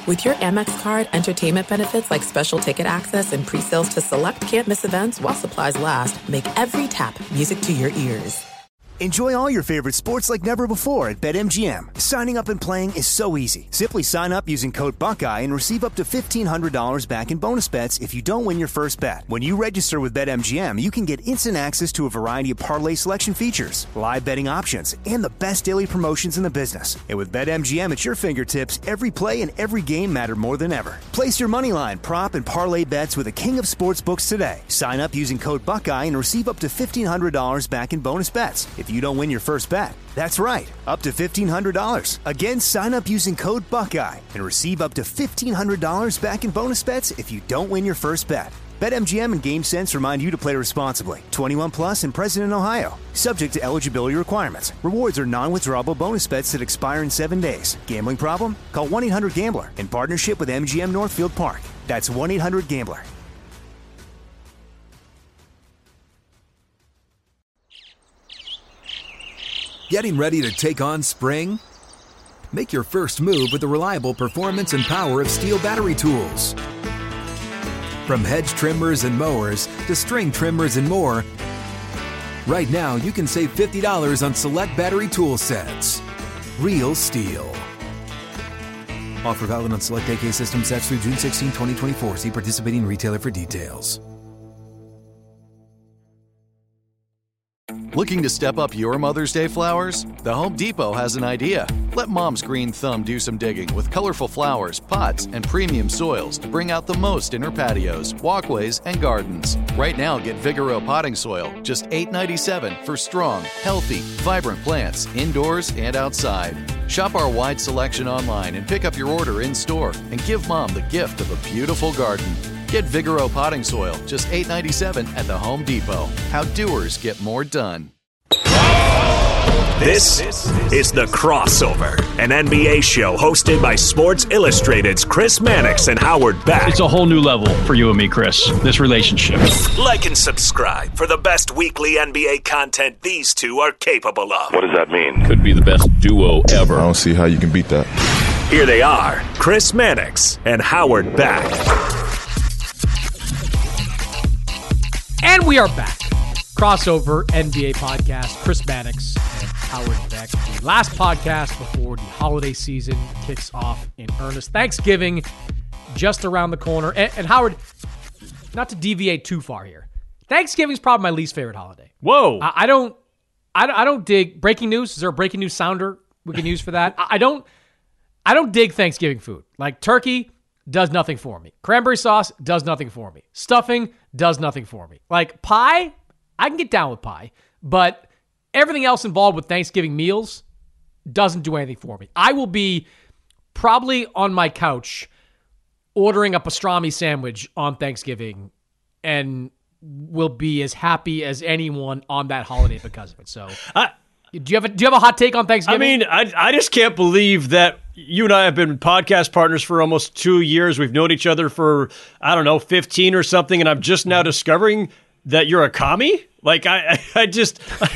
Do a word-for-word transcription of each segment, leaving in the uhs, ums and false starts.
With your Amex card, entertainment benefits like special ticket access and pre-sales to select can't-miss events while supplies last make every tap music to your ears. Enjoy all your favorite sports like never before at BetMGM. Signing up and playing is so easy. Simply sign up using code Buckeye and receive up to fifteen hundred dollars back in bonus bets if you don't win your first bet. When you register with BetMGM, you can get instant access to a variety of parlay selection features, live betting options, and the best daily promotions in the business. And with BetMGM at your fingertips, every play and every game matter more than ever. Place your moneyline, prop, and parlay bets with the king of sportsbooks today. Sign up using code Buckeye and receive up to fifteen hundred dollars back in bonus bets if you don't win your first bet. That's right, up to fifteen hundred dollars. Again, sign up using code Buckeye and receive up to fifteen hundred dollars back in bonus bets if you don't win your first bet. BetMGM and GameSense remind you to play responsibly. twenty-one plus and present in Ohio. Subject to eligibility requirements. Rewards are non-withdrawable bonus bets that expire in seven days. Gambling problem? Call one eight hundred gambler in partnership with M G M Northfield Park. That's one eight hundred gambler. Getting ready to take on spring? Make your first move with the reliable performance and power of Steel battery tools. From hedge trimmers and mowers to string trimmers and more, right now you can save fifty dollars on select battery tool sets. Real Steel. Offer valid on select A K system sets through June sixteenth, twenty twenty-four. See participating retailer for details. Looking to step up your Mother's Day flowers? The Home Depot has an idea. Let Mom's green thumb do some digging with colorful flowers, pots, and premium soils to bring out the most in her patios, walkways, and gardens. Right now, get Vigoro potting soil, just eight dollars and ninety-seven cents for strong, healthy, vibrant plants indoors and outside. Shop our wide selection online and pick up your order in-store and give Mom the gift of a beautiful garden. Get Vigoro potting soil, just eight dollars and ninety-seven cents at the Home Depot. How doers get more done. This is The Crossover, an N B A show hosted by Sports Illustrated's Chris Mannix and Howard Beck. It's a whole new level for you and me, Chris, this relationship. Like and subscribe for the best weekly N B A content these two are capable of. What does that mean? Could be the best duo ever. I don't see how you can beat that. Here they are, Chris Mannix and Howard Beck. And we are back. Crossover N B A podcast. Chris Mannix and Howard Beck. The last podcast before the holiday season kicks off in earnest. Thanksgiving just around the corner. And, and Howard, not to deviate too far here, Thanksgiving's probably my least favorite holiday. Whoa. I, I don't I, I don't dig breaking news. Is there a breaking news sounder we can use for that? I, I don't I don't dig Thanksgiving food. Like turkey does nothing for me. Cranberry sauce does nothing for me. Stuffing does nothing for me. Like pie, I can get down with pie, but everything else involved with Thanksgiving meals doesn't do anything for me. I will be probably on my couch ordering a pastrami sandwich on Thanksgiving and will be as happy as anyone on that holiday because of it. So, I, do you have a, do you have a hot take on Thanksgiving? I mean, I, I just can't believe that you and I have been podcast partners for almost two years. We've known each other for, I don't know, fifteen or something, and I'm just now discovering that you're a commie? Like, I, I, I just,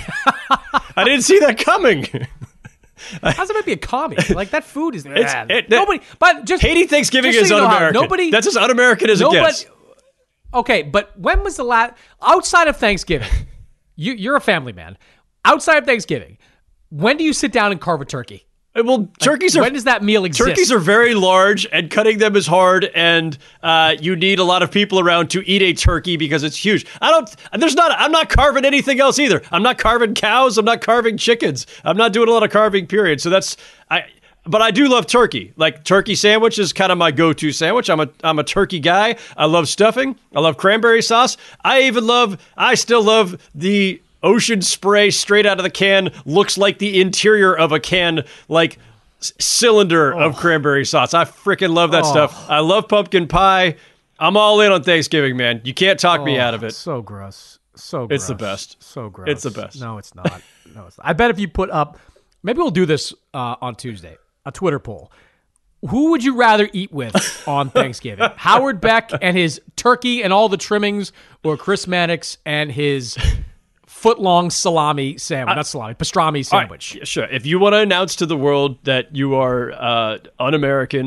I didn't see that coming. How's it might be a commie? Like, that food is, It's, man. it, Nobody, but just hating Thanksgiving just is so you know how, un-American. nobody, That's as un-American as nobody, it gets. Okay, but when was the last, outside of Thanksgiving, you, you're a family man, outside of Thanksgiving, when do you sit down and carve a turkey? Well, turkeys like, are. When does that meal exist? Turkeys are very large, and cutting them is hard, and uh, you need a lot of people around to eat a turkey because it's huge. I don't. There's not. I'm not carving anything else either. I'm not carving cows. I'm not carving chickens. I'm not doing a lot of carving. Period. So that's I. But I do love turkey. Like turkey sandwich is kind of my go-to sandwich. I'm a I'm a turkey guy. I love stuffing. I love cranberry sauce. I even love. I still love the Ocean Spray straight out of the can, looks like the interior of a can, like c- cylinder oh. of cranberry sauce. I freaking love that oh. stuff. I love pumpkin pie. I'm all in on Thanksgiving, man. You can't talk oh, me out of it. So gross. So gross. It's the best. So gross. It's the best. No, it's not. No, it's not. I bet if you put up, maybe we'll do this uh, on Tuesday, a Twitter poll. Who would you rather eat with on Thanksgiving? Howard Beck and his turkey and all the trimmings, or Chris Mannix and his foot-long salami sandwich, I, not salami, pastrami sandwich. Right, sure. If you want to announce to the world that you are uh, un-American,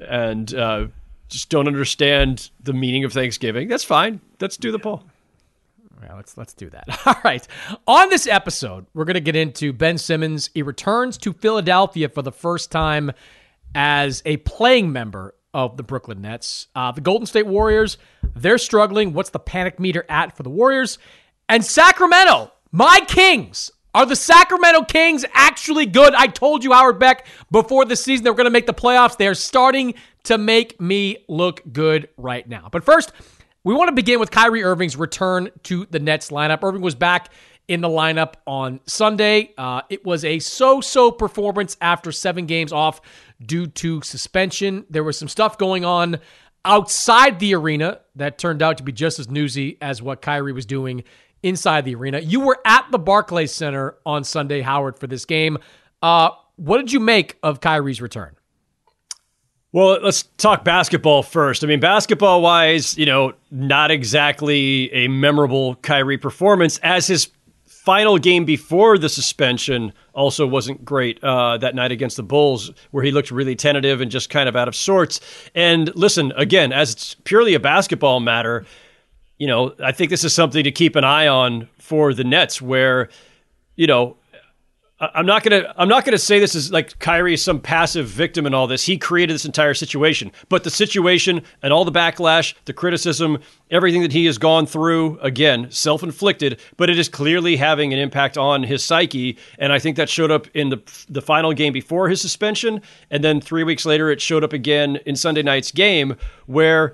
and uh, just don't understand the meaning of Thanksgiving. That's fine. Let's do the poll. Yeah, let's let's do that. All right. On this episode, we're going to get into Ben Simmons. He returns to Philadelphia for the first time as a playing member of the Brooklyn Nets. Uh, the Golden State Warriors, they're struggling. What's the panic meter at for the Warriors? And Sacramento, my Kings. Are the Sacramento Kings actually good? I told you, Howard Beck, before the season they were going to make the playoffs. They're starting to make me look good right now. But first, we want to begin with Kyrie Irving's return to the Nets lineup. Irving was back in the lineup on Sunday. Uh, it was a so-so performance after seven games off due to suspension. There was some stuff going on outside the arena that turned out to be just as newsy as what Kyrie was doing inside the arena. You were at the Barclays Center on Sunday, Howard, for this game. Uh, what did you make of Kyrie's return? Well, let's talk basketball first. I mean, basketball-wise, you know, not exactly a memorable Kyrie performance, as his final game before the suspension also wasn't great uh, that night against the Bulls, where he looked really tentative and just kind of out of sorts. And listen, again, as it's purely a basketball matter, you know, I think this is something to keep an eye on for the Nets, where, you know, I'm not gonna I'm not gonna say this is like Kyrie is some passive victim in all this. He created this entire situation, but the situation and all the backlash, the criticism, everything that he has gone through, again, self-inflicted, but it is clearly having an impact on his psyche. And I think that showed up in the the final game before his suspension, and then three weeks later, it showed up again in Sunday night's game, where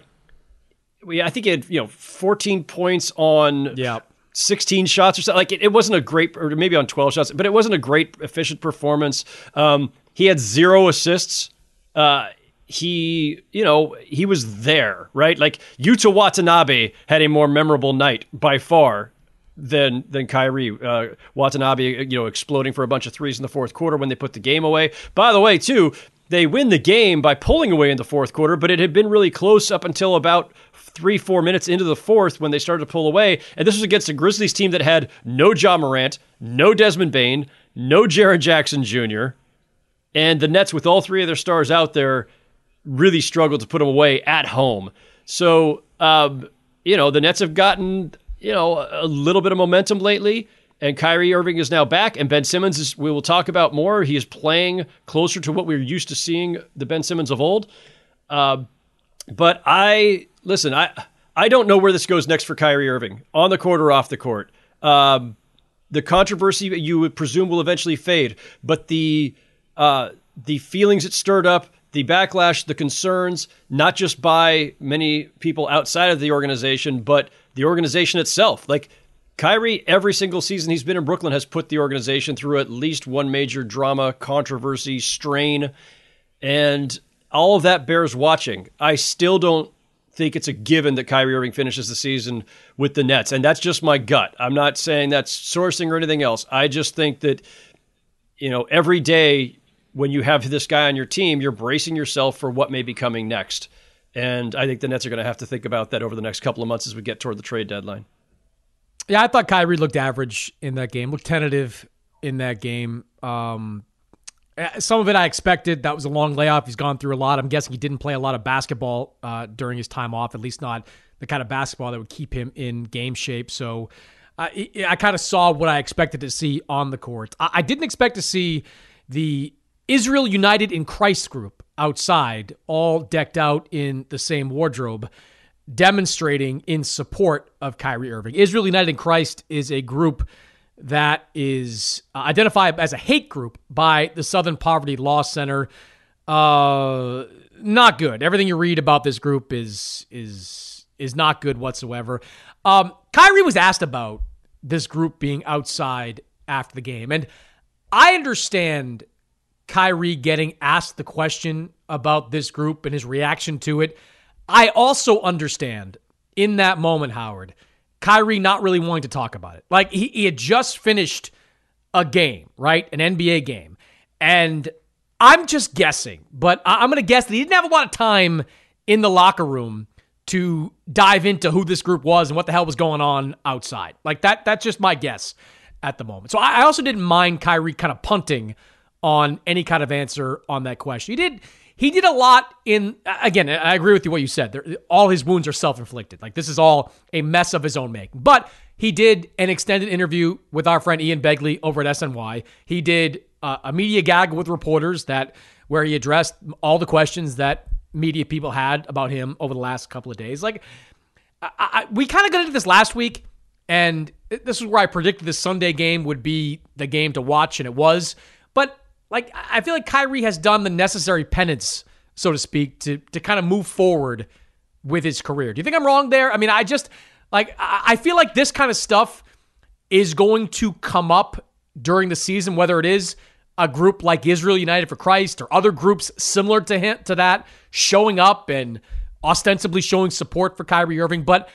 we I think he had you know fourteen points on yeah. sixteen shots or something. Like it, it wasn't a great, or maybe on twelve shots, but it wasn't a great, efficient performance. Um, he had zero assists. Uh, he, you know, he was there, right? Like Yuta Watanabe had a more memorable night by far than than Kyrie. Uh, Watanabe, you know, exploding for a bunch of threes in the fourth quarter when they put the game away. By the way, too, they win the game by pulling away in the fourth quarter, but it had been really close up until about three, four minutes into the fourth when they started to pull away. And this was against a Grizzlies team that had no Ja Morant, no Desmond Bane, no Jaren Jackson Junior And the Nets, with all three of their stars out there, really struggled to put them away at home. So, um, you know, the Nets have gotten, you know, a little bit of momentum lately. And Kyrie Irving is now back. And Ben Simmons, is, we will talk about more. He is playing closer to what we were used to seeing the Ben Simmons of old. Uh, but I... Listen, I I don't know where this goes next for Kyrie Irving, on the court or off the court. Um, the controversy you would presume will eventually fade, but the uh, the feelings it stirred up, the backlash, the concerns, not just by many people outside of the organization, but the organization itself. Like Kyrie, every single season he's been in Brooklyn, has put the organization through at least one major drama, controversy, strain, and all of that bears watching. I still don't think it's a given that Kyrie Irving finishes the season with the Nets. And that's just my gut. I'm not saying that's sourcing or anything else. I just think that, you know, every day when you have this guy on your team, you're bracing yourself for what may be coming next. And I think the Nets are going to have to think about that over the next couple of months as we get toward the trade deadline. Yeah, I thought Kyrie looked average in that game, looked tentative in that game. Um, Some of it I expected. That was a long layoff. He's gone through a lot. I'm guessing he didn't play a lot of basketball uh, during his time off, at least not the kind of basketball that would keep him in game shape. So uh, I kind of saw what I expected to see on the court. I, I didn't expect to see the Israel United in Christ group outside, all decked out in the same wardrobe, demonstrating in support of Kyrie Irving. Israel United in Christ is a group that is uh, identified as a hate group by the Southern Poverty Law Center. Uh, not good. Everything you read about this group is is is not good whatsoever. Um, Kyrie was asked about this group being outside after the game, and I understand Kyrie getting asked the question about this group and his reaction to it. I also understand in that moment, Howard, Kyrie not really wanting to talk about it. Like, he, he had just finished a game, right? An N B A game. And I'm just guessing, but I, I'm going to guess that he didn't have a lot of time in the locker room to dive into who this group was and what the hell was going on outside. Like, that. that's just my guess at the moment. So I, I also didn't mind Kyrie kind of punting on any kind of answer on that question. He did he did a lot in, again, I agree with you what you said. There, all his wounds are self-inflicted. Like, this is all a mess of his own making. But he did an extended interview with our friend Ian Begley over at S N Y. He did uh, a media gag with reporters that where he addressed all the questions that media people had about him over the last couple of days. Like, I, I, we kind of got into this last week, and this is where I predicted this Sunday game would be the game to watch, and it was. But like, I feel like Kyrie has done the necessary penance, so to speak, to to kind of move forward with his career. Do you think I'm wrong there? I mean, I just like I feel like this kind of stuff is going to come up during the season, whether it is a group like Israel United for Christ or other groups similar to him, to that showing up and ostensibly showing support for Kyrie Irving. But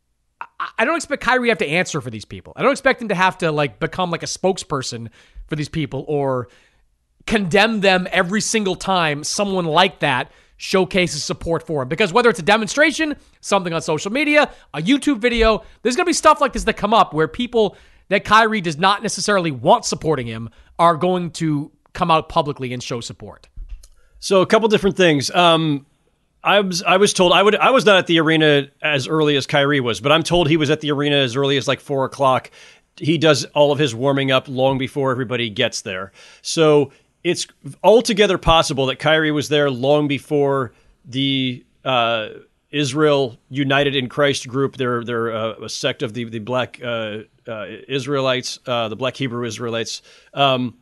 I don't expect Kyrie to have to answer for these people. I don't expect him to have to like become like a spokesperson for these people or condemn them every single time someone like that showcases support for him. Because whether it's a demonstration, something on social media, a YouTube video, there's going to be stuff like this that come up where people that Kyrie does not necessarily want supporting him are going to come out publicly and show support. So a couple different things. Um, I was I was told I would I was not at the arena as early as Kyrie was, but I'm told he was at the arena as early as like four o'clock. He does all of his warming up long before everybody gets there. So it's altogether possible that Kyrie was there long before the uh, Israel United in Christ group. They're they're uh, a sect of the the Black uh, uh, Israelites, uh, the Black Hebrew Israelites. Um,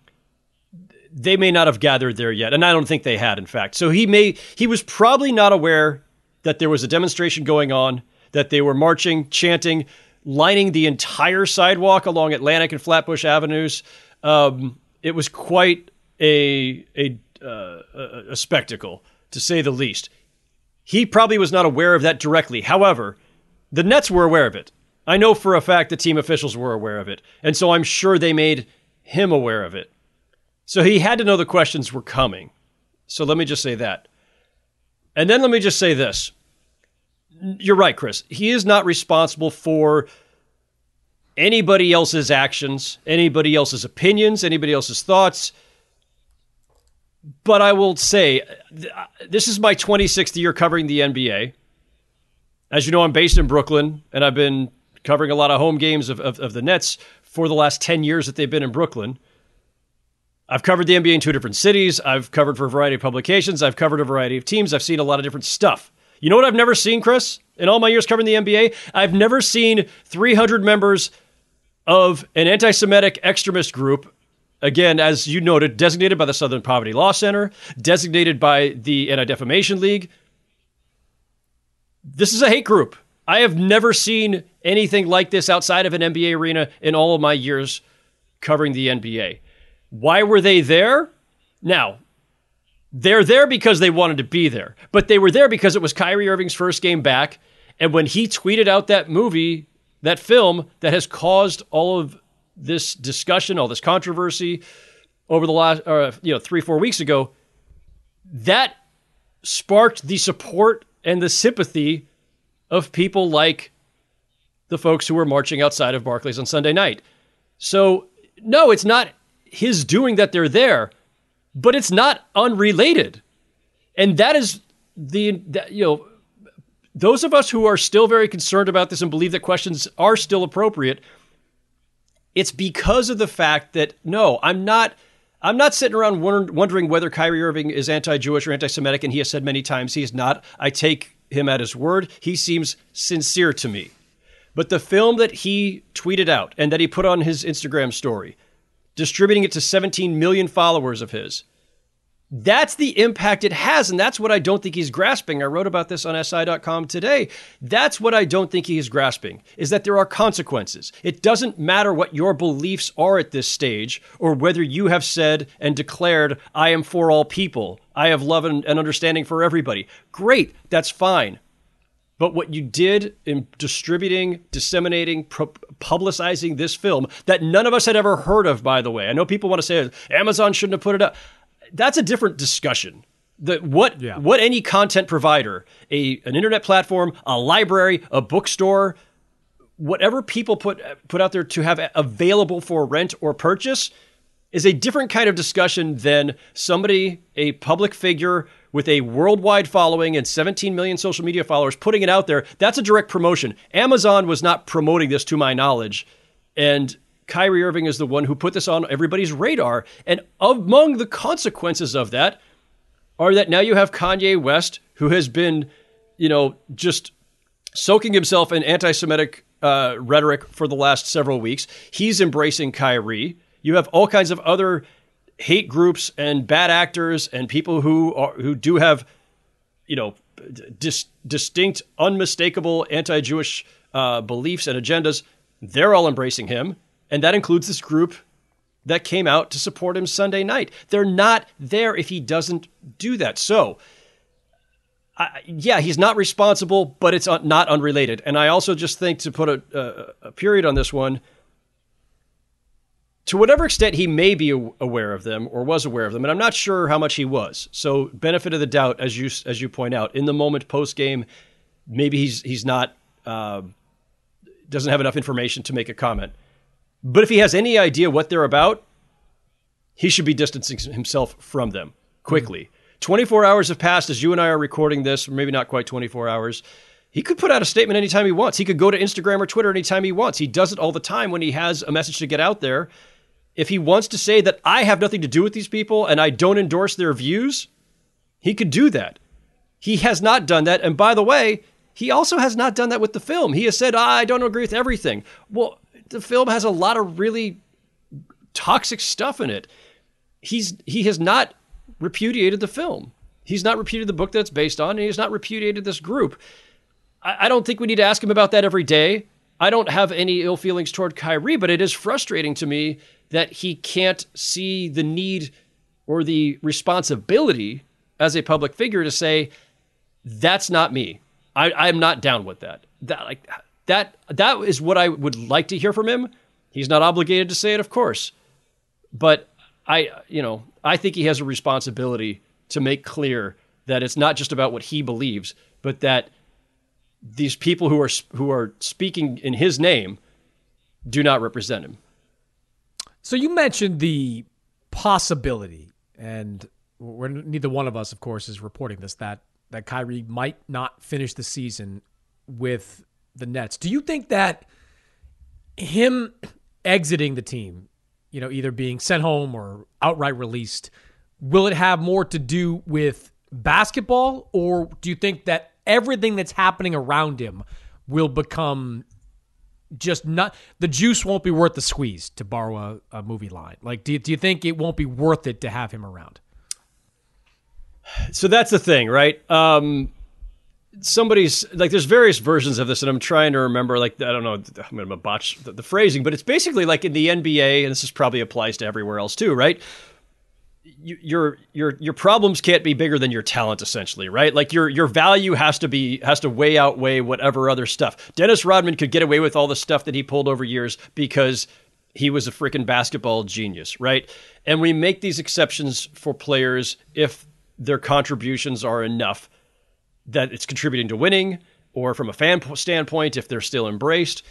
They may not have gathered there yet, and I don't think they had, in fact. So he may he was probably not aware that there was a demonstration going on, that they were marching, chanting, lining the entire sidewalk along Atlantic and Flatbush Avenues. Um, it was quite a a, uh, a a spectacle, to say the least. He probably was not aware of that directly. However, the Nets were aware of it. I know for a fact the team officials were aware of it, and so I'm sure they made him aware of it. So he had to know the questions were coming. So let me just say that. And then let me just say this. You're right, Chris. He is not responsible for anybody else's actions, anybody else's opinions, anybody else's thoughts. But I will say, this is my twenty-sixth year covering the N B A. As you know, I'm based in Brooklyn, and I've been covering a lot of home games of, of, of the Nets for the last ten years that they've been in Brooklyn. I've covered the N B A in two different cities. I've covered for a variety of publications. I've covered a variety of teams. I've seen a lot of different stuff. You know what I've never seen, Chris? In all my years covering the N B A, I've never seen three hundred members of an anti-Semitic extremist group, again, as you noted, designated by the Southern Poverty Law Center, designated by the Anti-Defamation League. This is a hate group. I have never seen anything like this outside of an N B A arena in all of my years covering the N B A. Why were they there? Now, they're there because they wanted to be there, but they were there because it was Kyrie Irving's first game back. And when he tweeted out that movie, that film that has caused all of this discussion, all this controversy over the last, uh, you know, three, four weeks ago, that sparked the support and the sympathy of people like the folks who were marching outside of Barclays on Sunday night. So, no, it's not his doing that they're there, but it's not unrelated. And that is the, that, you know, those of us who are still very concerned about this and believe that questions are still appropriate, it's because of the fact that, no, I'm not, I'm not sitting around wondering whether Kyrie Irving is anti-Jewish or anti-Semitic, and he has said many times he is not. I take him at his word. He seems sincere to me. But the film that he tweeted out and that he put on his Instagram story, distributing it to seventeen million followers of his, that's the impact it has, and that's what I don't think he's grasping. I wrote about this on S I dot com today. That's what I don't think he is grasping, is that there are consequences. It doesn't matter what your beliefs are at this stage, or whether you have said and declared, I am for all people. I have love and, and understanding for everybody. Great, that's fine. But what you did in distributing, disseminating, pro- publicizing this film that none of us had ever heard of, by the way. I know people want to say Amazon shouldn't have put it up. That's a different discussion. The, what yeah. what any content provider, a an internet platform, a library, a bookstore, whatever people put put out there to have available for rent or purchase is a different kind of discussion than somebody, a public figure with a worldwide following and seventeen million social media followers putting it out there, that's a direct promotion. Amazon was not promoting this to my knowledge. And Kyrie Irving is the one who put this on everybody's radar. And among the consequences of that are that now you have Kanye West, who has been, you know, just soaking himself in anti-Semitic uh, rhetoric for the last several weeks. He's embracing Kyrie. You have all kinds of other hate groups and bad actors and people who are who do have, you know, dis- distinct, unmistakable anti-Jewish uh, beliefs and agendas. They're all embracing him, and that includes this group that came out to support him Sunday night. They're not there if he doesn't do that. So, I, yeah, he's not responsible, but it's not unrelated. And I also just think, to put a, a, a period on this one, to whatever extent he may be aware of them or was aware of them, and I'm not sure how much he was. So benefit of the doubt, as you as you point out, in the moment post game, maybe he's he's not uh, doesn't have enough information to make a comment. But if he has any idea what they're about, he should be distancing himself from them quickly. Mm-hmm. twenty-four hours have passed as you and I are recording this, or maybe not quite twenty-four hours. He could put out a statement anytime he wants. He could go to Instagram or Twitter anytime he wants. He does it all the time when he has a message to get out there. If he wants to say that I have nothing to do with these people and I don't endorse their views, he could do that. He has not done that. And by the way, he also has not done that with the film. He has said, ah, I don't agree with everything. Well, the film has a lot of really toxic stuff in it. He's he has not repudiated the film. He's not repudiated the book that it's based on, and he's not repudiated this group. I, I don't think we need to ask him about that every day. I don't have any ill feelings toward Kyrie, but it is frustrating to me that he can't see the need or the responsibility as a public figure to say, that's not me. I, I'm not down with that. That like that that is what I would like to hear from him. He's not obligated to say it, of course. But I, you know, I think he has a responsibility to make clear that it's not just about what he believes, but that these people who are who are speaking in his name do not represent him. So you mentioned the possibility, and we're, neither one of us, of course, is reporting this, that that Kyrie might not finish the season with the Nets. Do you think that him exiting the team, you know, either being sent home or outright released, will it have more to do with basketball, or do you think that everything that's happening around him will become just not, the juice won't be worth the squeeze, to borrow a, a movie line? Like, do you, do you think it won't be worth it to have him around? So that's the thing, right? Um, somebody's like, there's various versions of this, and I'm trying to remember, like, I don't know, I'm going to botch the, the phrasing, but it's basically like in the N B A, and this is probably applies to everywhere else too, right? You, your your your problems can't be bigger than your talent, essentially, right? Like your your value has to be has to way outweigh whatever other stuff. Dennis Rodman could get away with all the stuff that he pulled over years because he was a freaking basketball genius, right? And we make these exceptions for players if their contributions are enough that it's contributing to winning, or from a fan standpoint, if they're still embraced.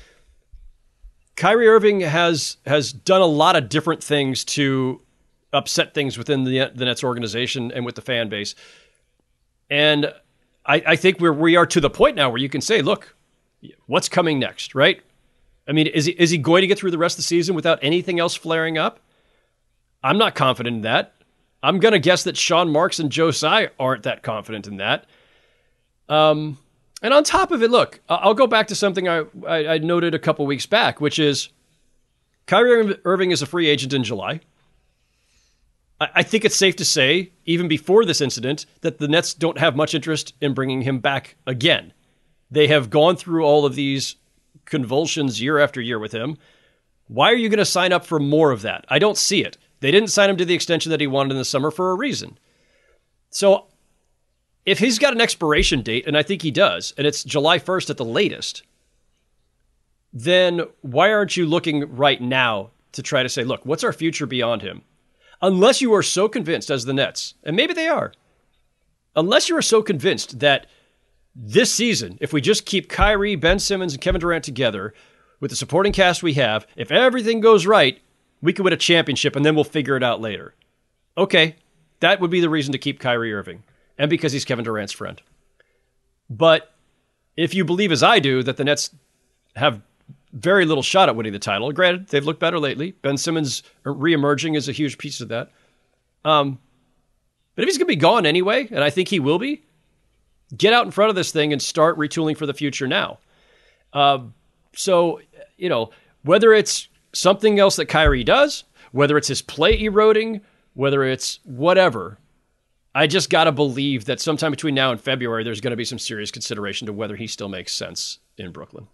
Kyrie Irving has has done a lot of different things to upset things within the, the Nets organization and with the fan base. And I, I think we're, we are to the point now where you can say, look, what's coming next, right? I mean, is he, is he going to get through the rest of the season without anything else flaring up? I'm not confident in that. I'm going to guess that Sean Marks and Joe Tsai aren't that confident in that. Um, and on top of it, look, I'll go back to something I, I, I noted a couple weeks back, which is Kyrie Irving is a free agent in July. I think it's safe to say, even before this incident, that the Nets don't have much interest in bringing him back again. They have gone through all of these convulsions year after year with him. Why are you going to sign up for more of that? I don't see it. They didn't sign him to the extension that he wanted in the summer for a reason. So if he's got an expiration date, and I think he does, and it's July first at the latest, then why aren't you looking right now to try to say, look, what's our future beyond him? Unless you are so convinced as the Nets, and maybe they are, unless you are so convinced that this season, if we just keep Kyrie, Ben Simmons, and Kevin Durant together with the supporting cast we have, if everything goes right, we could win a championship and then we'll figure it out later. Okay, that would be the reason to keep Kyrie Irving. and because he's Kevin Durant's friend. But if you believe, as I do, that the Nets have very little shot at winning the title, granted, they've looked better lately. Ben Simmons reemerging is a huge piece of that. Um, but if he's going to be gone anyway, and I think he will be, get out in front of this thing and start retooling for the future now. Uh, so, you know, whether it's something else that Kyrie does, whether it's his play eroding, whether it's whatever, I just got to believe that sometime between now and February, there's going to be some serious consideration to whether he still makes sense in Brooklyn.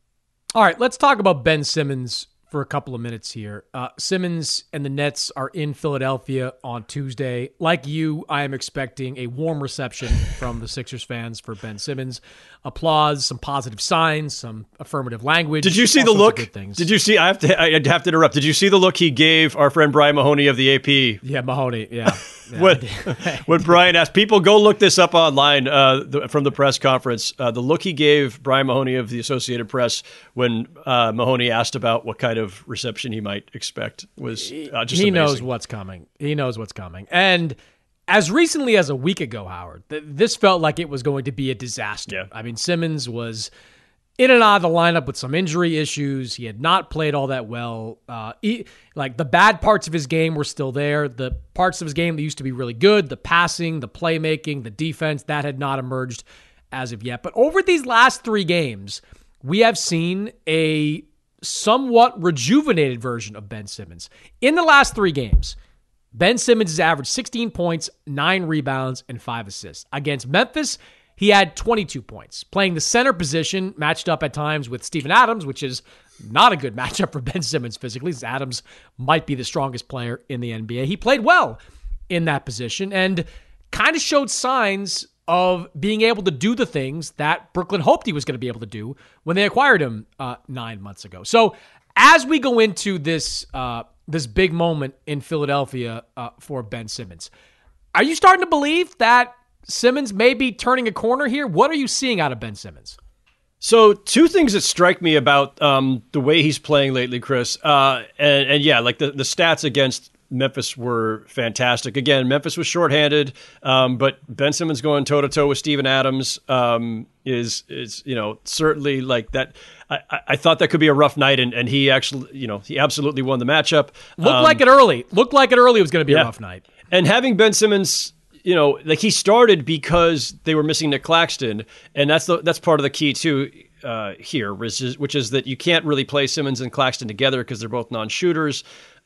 All right, let's talk about Ben Simmons for a couple of minutes here. Uh, Simmons and the Nets are in Philadelphia on Tuesday. Like you, I am expecting a warm reception from the Sixers fans for Ben Simmons. Applause, some positive signs, some affirmative language. Did you see the look? Did you see? I have to. I have to interrupt. Did you see the look he gave our friend Brian Mahoney of the A P? Yeah, Mahoney. Yeah. yeah when, when Brian asked people, go look this up online uh, the, from the press conference. Uh, the look he gave Brian Mahoney of the Associated Press when uh, Mahoney asked about what kind of reception he might expect was uh, just he amazing. knows what's coming. He knows what's coming. And as recently as a week ago, Howard, th- this felt like it was going to be a disaster. Yeah. I mean, Simmons was in and out of the lineup with some injury issues. He had not played all that well. Uh, he, like the bad parts of his game were still there. The parts of his game that used to be really good, the passing, the playmaking, the defense, that had not emerged as of yet. But over these last three games, we have seen a somewhat rejuvenated version of Ben Simmons. In the last three games, Ben Simmons has averaged sixteen points, nine rebounds, and five assists. Against Memphis, he had twenty-two points, playing the center position, matched up at times with Steven Adams, which is not a good matchup for Ben Simmons physically, as Adams might be the strongest player in the N B A. He played well in that position and kind of showed signs of being able to do the things that Brooklyn hoped he was going to be able to do when they acquired him uh, nine months ago. So as we go into this uh, this big moment in Philadelphia uh, for Ben Simmons, are you starting to believe that Simmons may be turning a corner here? What are you seeing out of Ben Simmons? So two things that strike me about um, the way he's playing lately, Chris, uh, and, and yeah, like the, the stats against Memphis were fantastic. Again, Memphis was shorthanded, um, but Ben Simmons going toe to toe with Steven Adams um, is is you know certainly like that. I, I thought that could be a rough night, and, and he actually you know he absolutely won the matchup. Looked um, like it early. Looked like it early. It was going to be yeah. a rough night. And having Ben Simmons, you know, like he started because they were missing Nick Claxton, and that's the that's part of the key too. Uh, here, which is, which is that you can't really play Simmons and Claxton together because they're both non-shooters.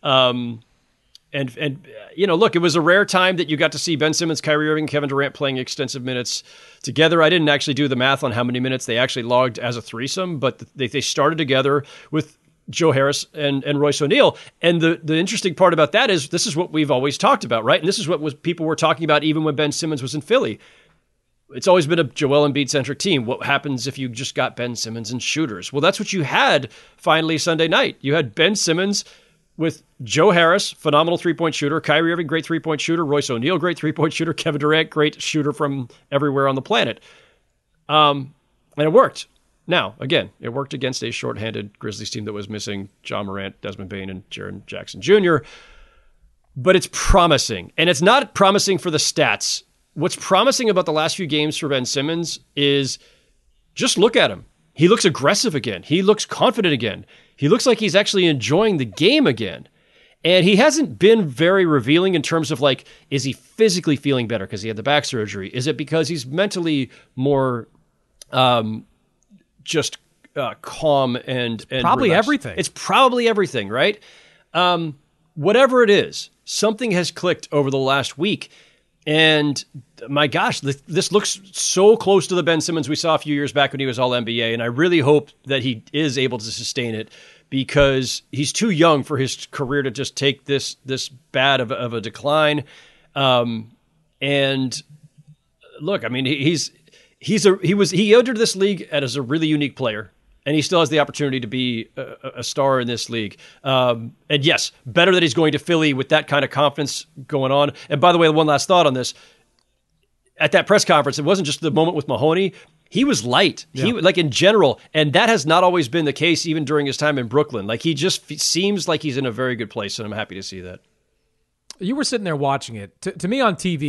Um, and, and you know, look, it was a rare time that you got to see Ben Simmons, Kyrie Irving, Kevin Durant playing extensive minutes together. I didn't actually do the math on how many minutes they actually logged as a threesome, but they, they started together with Joe Harris and, and Royce O'Neal. And the, the interesting part about that is this is what we've always talked about, right? And this is what was people were talking about even when Ben Simmons was in Philly. It's always been a Joel Embiid-centric team. What happens if you just got Ben Simmons and shooters? Well, that's what you had finally Sunday night. You had Ben Simmons with Joe Harris, phenomenal three-point shooter, Kyrie Irving, great three-point shooter, Royce O'Neal, great three-point shooter, Kevin Durant, great shooter from everywhere on the planet. Um, and it worked. Now, again, it worked against a shorthanded Grizzlies team that was missing John Morant, Desmond Bane, and Jaren Jackson Junior But it's promising. And it's not promising for the stats. What's promising about the last few games for Ben Simmons is just look at him. He looks aggressive again. He looks confident again. He looks like he's actually enjoying the game again. And he hasn't been very revealing in terms of like, is he physically feeling better because he had the back surgery? Is it because he's mentally more um, just uh, calm and, and probably relaxed? everything. It's probably everything, right? Um, whatever it is, something has clicked over the last week. And my gosh, this, this looks so close to the Ben Simmons we saw a few years back when he was all N B A. And I really hope that he is able to sustain it because he's too young for his career to just take this this bad of a, of a decline. Um, and look, I mean, he, he's he's a he was he entered this league as a really unique player. And he still has the opportunity to be a, a star in this league. Um, and yes, better that he's going to Philly with that kind of confidence going on. And by the way, one last thought on this. At that press conference, it wasn't just the moment with Mahoney. He was light, yeah. he like in general. And that has not always been the case even during his time in Brooklyn. Like he just f- seems like he's in a very good place. And I'm happy to see that. You were sitting there watching it. To, to me on T V,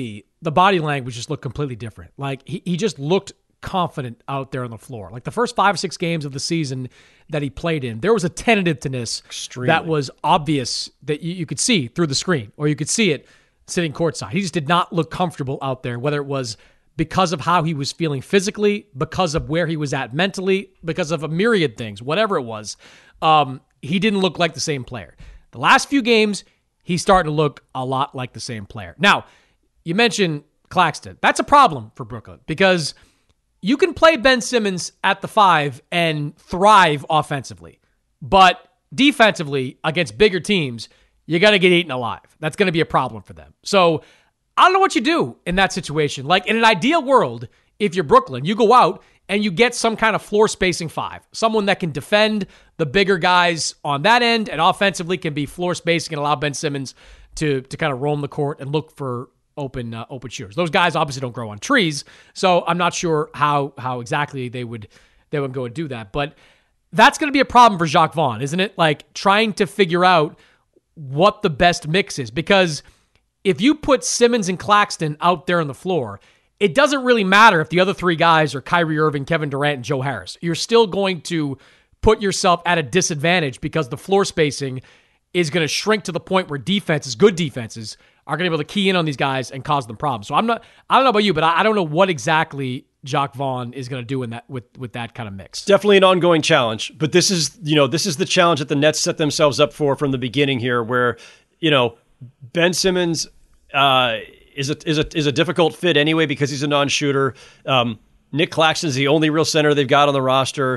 the body language just looked completely different. Like, he, he just looked confident out there on the floor. Like, the first five or six games of the season that he played in, there was a tentativeness Extremely. that was obvious that you, you could see through the screen, or you could see it sitting courtside. He just did not look comfortable out there, whether it was because of how he was feeling physically, because of where he was at mentally, because of a myriad things, whatever it was. Um, he didn't look like the same player. The last few games, he's starting to look a lot like the same player. Now, you mentioned Claxton. That's a problem for Brooklyn because you can play Ben Simmons at the five and thrive offensively, but defensively against bigger teams, you got to get eaten alive. That's going to be a problem for them. So I don't know what you do in that situation. Like, in an ideal world, if you're Brooklyn, you go out and you get some kind of floor spacing five, someone that can defend the bigger guys on that end and offensively can be floor spacing and allow Ben Simmons to to kind of roam the court and look for open uh, open shooters. Those guys obviously don't grow on trees, so I'm not sure how how exactly they would they would go and do that. But that's going to be a problem for Jacques Vaughn, isn't it? Like, trying to figure out what the best mix is, because if you put Simmons and Claxton out there on the floor, it doesn't really matter if the other three guys are Kyrie Irving, Kevin Durant, and Joe Harris. You're still going to put yourself at a disadvantage because the floor spacing is going to shrink to the point where defenses, good defenses, are going to be able to key in on these guys and cause them problems. So I'm not, I don't know about you, but I, I don't know what exactly Jacques Vaughn is going to do in that with, with that kind of mix. Definitely an ongoing challenge, but this is, you know, this is the challenge that the Nets set themselves up for from the beginning here, where, you know, Ben Simmons uh, is a is a is a difficult fit anyway because he's a non-shooter. Um, Nick Claxton is the only real center they've got on the roster.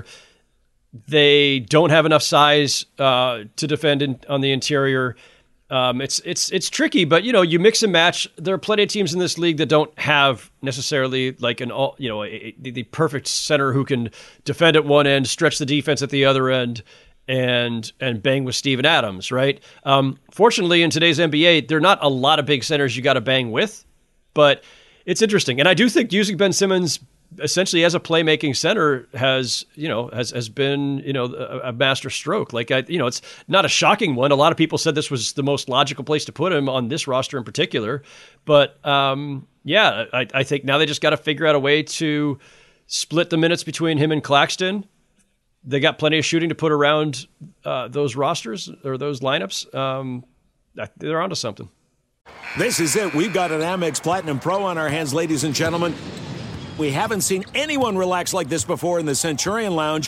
They don't have enough size uh, to defend in, on the interior. Um, it's it's it's tricky, but you know, you mix and match. There are plenty of teams in this league that don't have necessarily like an all you know a, a, the perfect center who can defend at one end, stretch the defense at the other end, and and bang with Steven Adams, right? Um, fortunately, in today's N B A, there are not a lot of big centers you got to bang with, but it's interesting. And I do think using Ben Simmons essentially as a playmaking center has, you know, has has been, you know, a, a master stroke. Like, I, you know, it's not a shocking one. A lot of people said this was the most logical place to put him on this roster in particular. But um, yeah, I, I think now they just got to figure out a way to split the minutes between him and Claxton. They got plenty of shooting to put around uh, those rosters or those lineups. Um, they're onto something. This is it. We've got an Amex Platinum Pro on our hands, ladies and gentlemen. We haven't seen anyone relax like this before in the Centurion Lounge.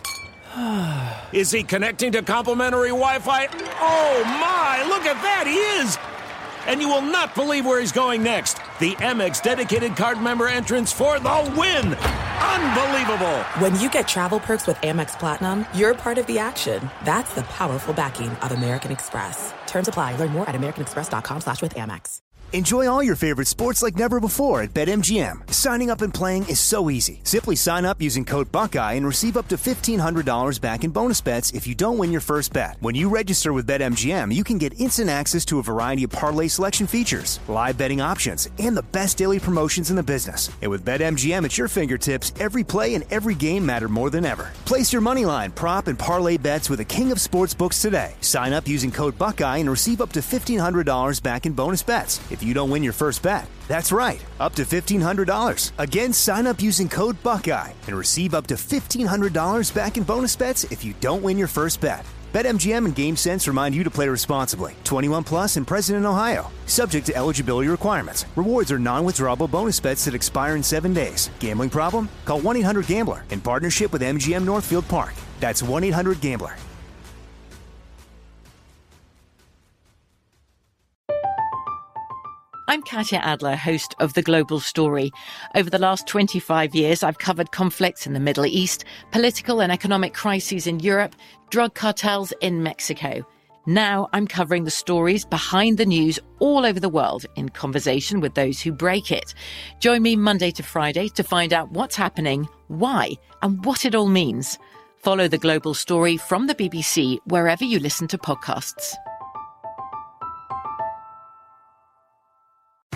Is he connecting to complimentary Wi-Fi? Oh, my! Look at that! He is! And you will not believe where he's going next. The Amex dedicated card member entrance for the win! Unbelievable! When you get travel perks with Amex Platinum, you're part of the action. That's the powerful backing of American Express. Terms apply. Learn more at americanexpress.com slash with Amex. Enjoy all your favorite sports like never before at BetMGM. Signing up and playing is so easy. Simply sign up using code Buckeye and receive up to fifteen hundred dollars back in bonus bets if you don't win your first bet. When you register with BetMGM, you can get instant access to a variety of parlay selection features, live betting options, and the best daily promotions in the business. And with BetMGM at your fingertips, every play and every game matter more than ever. Place your moneyline, prop, and parlay bets with the king of sportsbooks today. Sign up using code Buckeye and receive up to fifteen hundred dollars back in bonus bets if you don't win your first bet. That's right, up to fifteen hundred dollars. Again, sign up using code Buckeye and receive up to fifteen hundred dollars back in bonus bets if you don't win your first bet. BetMGM and GameSense remind you to play responsibly. twenty-one plus and present in Ohio. Subject to eligibility requirements. Rewards are non-withdrawable bonus bets that expire in seven days. Gambling problem? Call one eight hundred gambler in partnership with M G M Northfield Park. That's one eight hundred gambler. I'm Katya Adler, host of The Global Story. Over the last twenty-five years, I've covered conflicts in the Middle East, political and economic crises in Europe, drug cartels in Mexico. Now I'm covering the stories behind the news all over the world in conversation with those who break it. Join me Monday to Friday to find out what's happening, why, and what it all means. Follow The Global Story from the B B C wherever you listen to podcasts.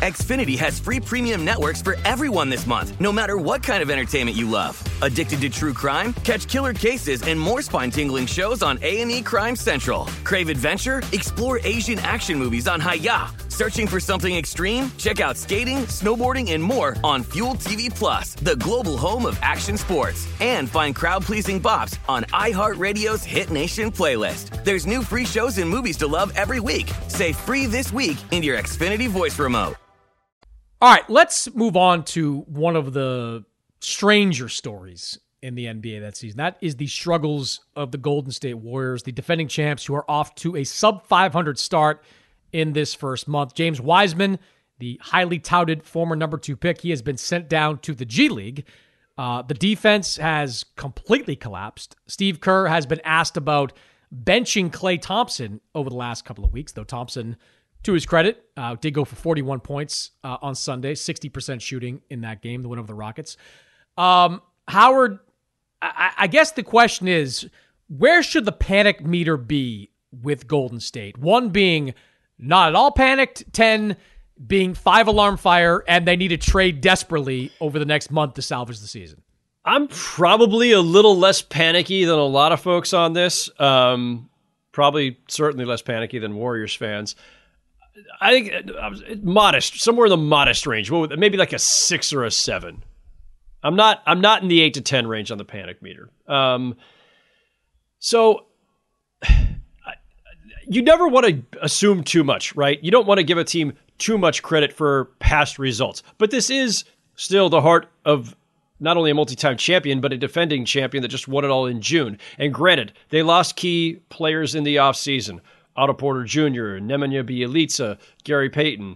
Xfinity has free premium networks for everyone this month, no matter what kind of entertainment you love. Addicted to true crime? Catch killer cases and more spine-tingling shows on A and E Crime Central. Crave adventure? Explore Asian action movies on Hi-Ya. Searching for something extreme? Check out skating, snowboarding, and more on Fuel T V Plus, the global home of action sports. And find crowd-pleasing bops on iHeartRadio's Hit Nation playlist. There's new free shows and movies to love every week. Say free this week in your Xfinity voice remote. All right, let's move on to one of the stranger stories in the N B A that season. That is the struggles of the Golden State Warriors, the defending champs who are off to a sub five hundred start in this first month. James Wiseman, the highly touted former number two pick, he has been sent down to the G League. Uh, the defense has completely collapsed. Steve Kerr has been asked about benching Klay Thompson over the last couple of weeks, though Thompson, to his credit, uh, did go for forty-one points uh, on Sunday, sixty percent shooting in that game, the win over the Rockets. Um, Howard, I, I guess the question is, where should the panic meter be with Golden State? One being not at all panicked, ten being five alarm fire, and they need to trade desperately over the next month to salvage the season. I'm probably a little less panicky than a lot of folks on this. Um, probably certainly less panicky than Warriors fans. I think uh, modest, somewhere in the modest range. Well, maybe like a six or a seven. I'm not. I'm not in the eight to ten range on the panic meter. Um, so you never want to assume too much, right? You don't want to give a team too much credit for past results. But this is still the heart of not only a multi-time champion, but a defending champion that just won it all in June. And granted, they lost key players in the offseason. Otto Porter Junior, Nemanja Bjelica, Gary Payton.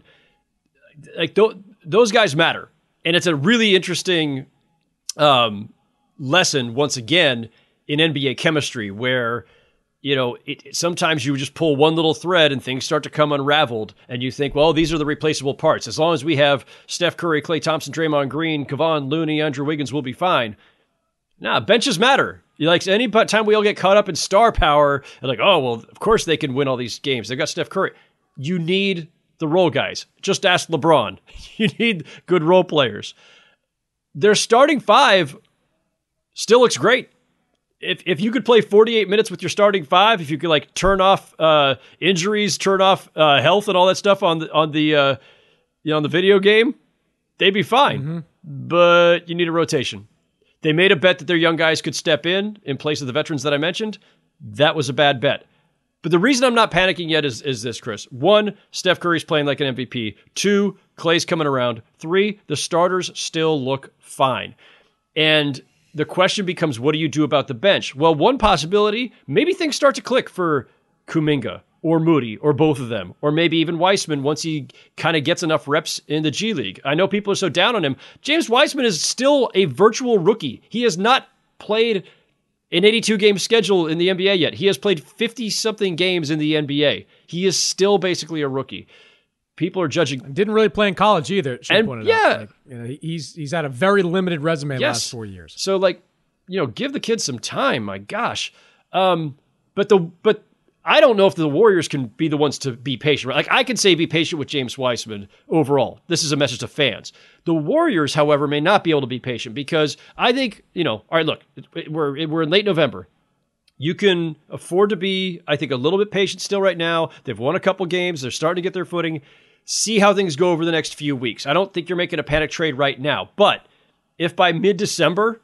Like th- those guys matter. And it's a really interesting um, lesson, once again, in N B A chemistry, where, you know, it, sometimes you just pull one little thread and things start to come unraveled, and you think, well, these are the replaceable parts. As long as we have Steph Curry, Klay Thompson, Draymond Green, Kevon Looney, Andrew Wiggins, we'll be fine. Nah, benches matter. You like any time we all get caught up in star power and like, oh, well, of course they can win all these games. They've got Steph Curry. You need the role guys. Just ask LeBron. You need good role players. Their starting five still looks great. If if you could play forty-eight minutes with your starting five, if you could like turn off uh, injuries, turn off uh, health and all that stuff on the on the uh, you know on the video game, they'd be fine. Mm-hmm. But you need a rotation. They made a bet that their young guys could step in in place of the veterans that I mentioned. That was a bad bet. But the reason I'm not panicking yet is, is this, Chris. One, Steph Curry's playing like an M V P. Two, Klay's coming around. Three, the starters still look fine. And the question becomes, what do you do about the bench? Well, one possibility, maybe things start to click for Kuminga or Moody or both of them, or maybe even Wiseman once he kind of gets enough reps in the G League. I know people are so down on him. James Wiseman is still a virtual rookie. He has not played an eighty-two game schedule in the N B A yet. He has played fifty-something games in the N B A. He is still basically a rookie. People are judging. Didn't really play in college either. And yeah, out. Like, you know, he's he's had a very limited resume yes. last four years. So like, you know, give the kid some time. My gosh, um, but the but I don't know if the Warriors can be the ones to be patient. Right? Like I can say, be patient with James Wiseman overall. This is a message to fans. The Warriors, however, may not be able to be patient because I think you know. All right, look, we're we're in late November. You can afford to be, I think, a little bit patient still right now. They've won a couple games. They're starting to get their footing. See how things go over the next few weeks. I don't think you're making a panic trade right now. But if by mid-December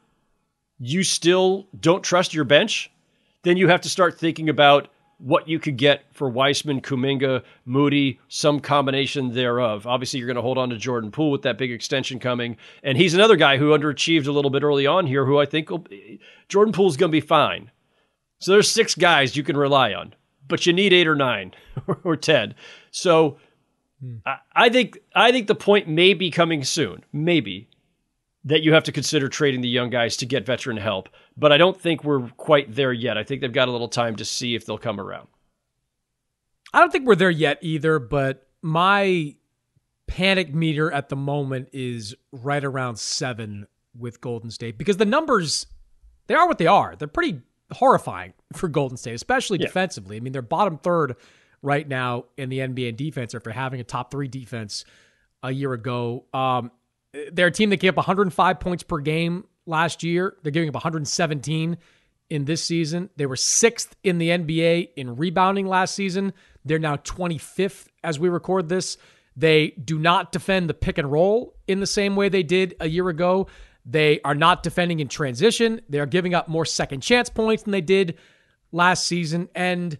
you still don't trust your bench, then you have to start thinking about what you could get for Wiseman, Kuminga, Moody, some combination thereof. Obviously, you're going to hold on to Jordan Poole with that big extension coming. And he's another guy who underachieved a little bit early on here, who I think will be, Jordan Poole's going to be fine. So there's six guys you can rely on, but you need eight or nine or ten. So hmm. I, I think I think the point may be coming soon, maybe, that you have to consider trading the young guys to get veteran help. But I don't think we're quite there yet. I think they've got a little time to see if they'll come around. I don't think we're there yet either, but my panic meter at the moment is right around seven with Golden State because the numbers, they are what they are. They're pretty horrifying for Golden State, especially yeah. defensively. I mean, they're bottom third right now in the N B A in defense after having a top three defense a year ago. Um, they're a team that gave up one hundred five points per game last year. They're giving up one hundred seventeen in this season. They were sixth in the N B A in rebounding last season. They're now twenty-fifth as we record this. They do not defend the pick and roll in the same way they did a year ago. They are not defending in transition. They are giving up more second chance points than they did last season. And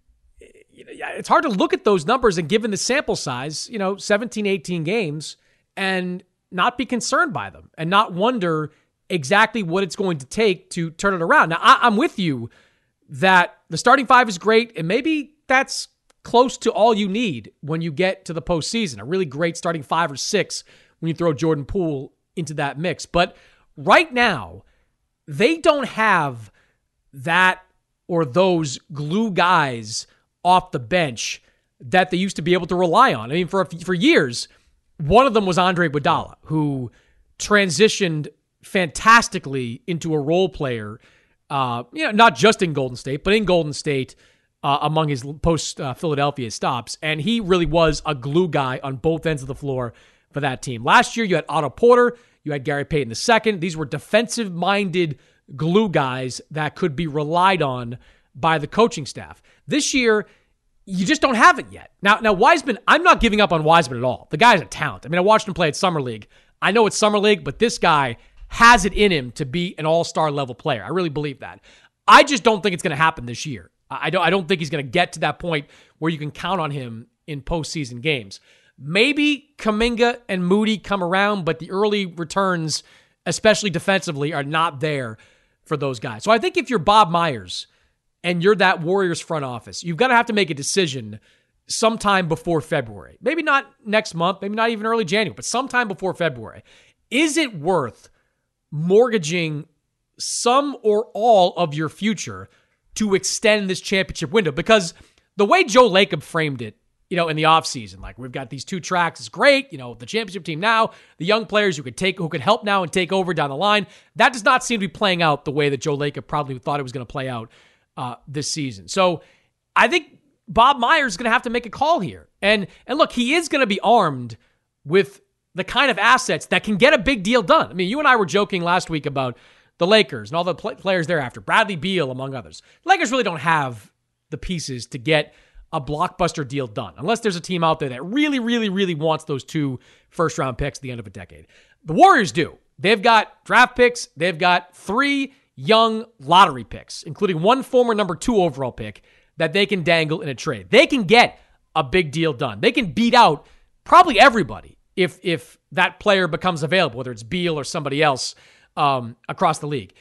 it's hard to look at those numbers and given the sample size, you know, seventeen, eighteen games, and not be concerned by them and not wonder exactly what it's going to take to turn it around. Now, I, I'm with you that the starting five is great, and maybe that's close to all you need when you get to the postseason. A really great starting five or six when you throw Jordan Poole into that mix. But right now, they don't have that or those glue guys off the bench that they used to be able to rely on. I mean, for for years, one of them was Andre Iguodala, who transitioned fantastically into a role player, uh, you know, not just in Golden State, but in Golden State uh, among his post-Philadelphia uh, stops. And he really was a glue guy on both ends of the floor for that team. Last year, you had Otto Porter, you had Gary Payton the second. These were defensive-minded glue guys that could be relied on by the coaching staff. This year, you just don't have it yet. Now, now Wiseman, I'm not giving up on Wiseman at all. The guy's a talent. I mean, I watched him play at Summer League. I know it's Summer League, but this guy has it in him to be an all-star level player. I really believe that. I just don't think it's going to happen this year. I don't, I don't think he's going to get to that point where you can count on him in postseason games. Maybe Kuminga and Moody come around, but the early returns, especially defensively, are not there for those guys. So I think if you're Bob Myers and you're that Warriors front office, you've got to have to make a decision sometime before February. Maybe not next month, maybe not even early January, but sometime before February. Is it worth mortgaging some or all of your future to extend this championship window? Because the way Joe Lacob framed it, you know, in the offseason, like we've got these two tracks, it's great, you know, the championship team now, the young players who could take, who could help now and take over down the line. That does not seem to be playing out the way that Joe Lacob probably thought it was going to play out uh, this season. So I think Bob Myers is going to have to make a call here. And and look, he is going to be armed with the kind of assets that can get a big deal done. I mean, you and I were joking last week about the Lakers and all the pl- players thereafter, Bradley Beal, among others. The Lakers really don't have the pieces to get a blockbuster deal done, unless there's a team out there that really, really, really wants those two first-round picks at the end of a decade. The Warriors do. They've got draft picks. They've got three young lottery picks, including one former number two overall pick that they can dangle in a trade. They can get a big deal done. They can beat out probably everybody if if that player becomes available, whether it's Beal or somebody else um, across the league.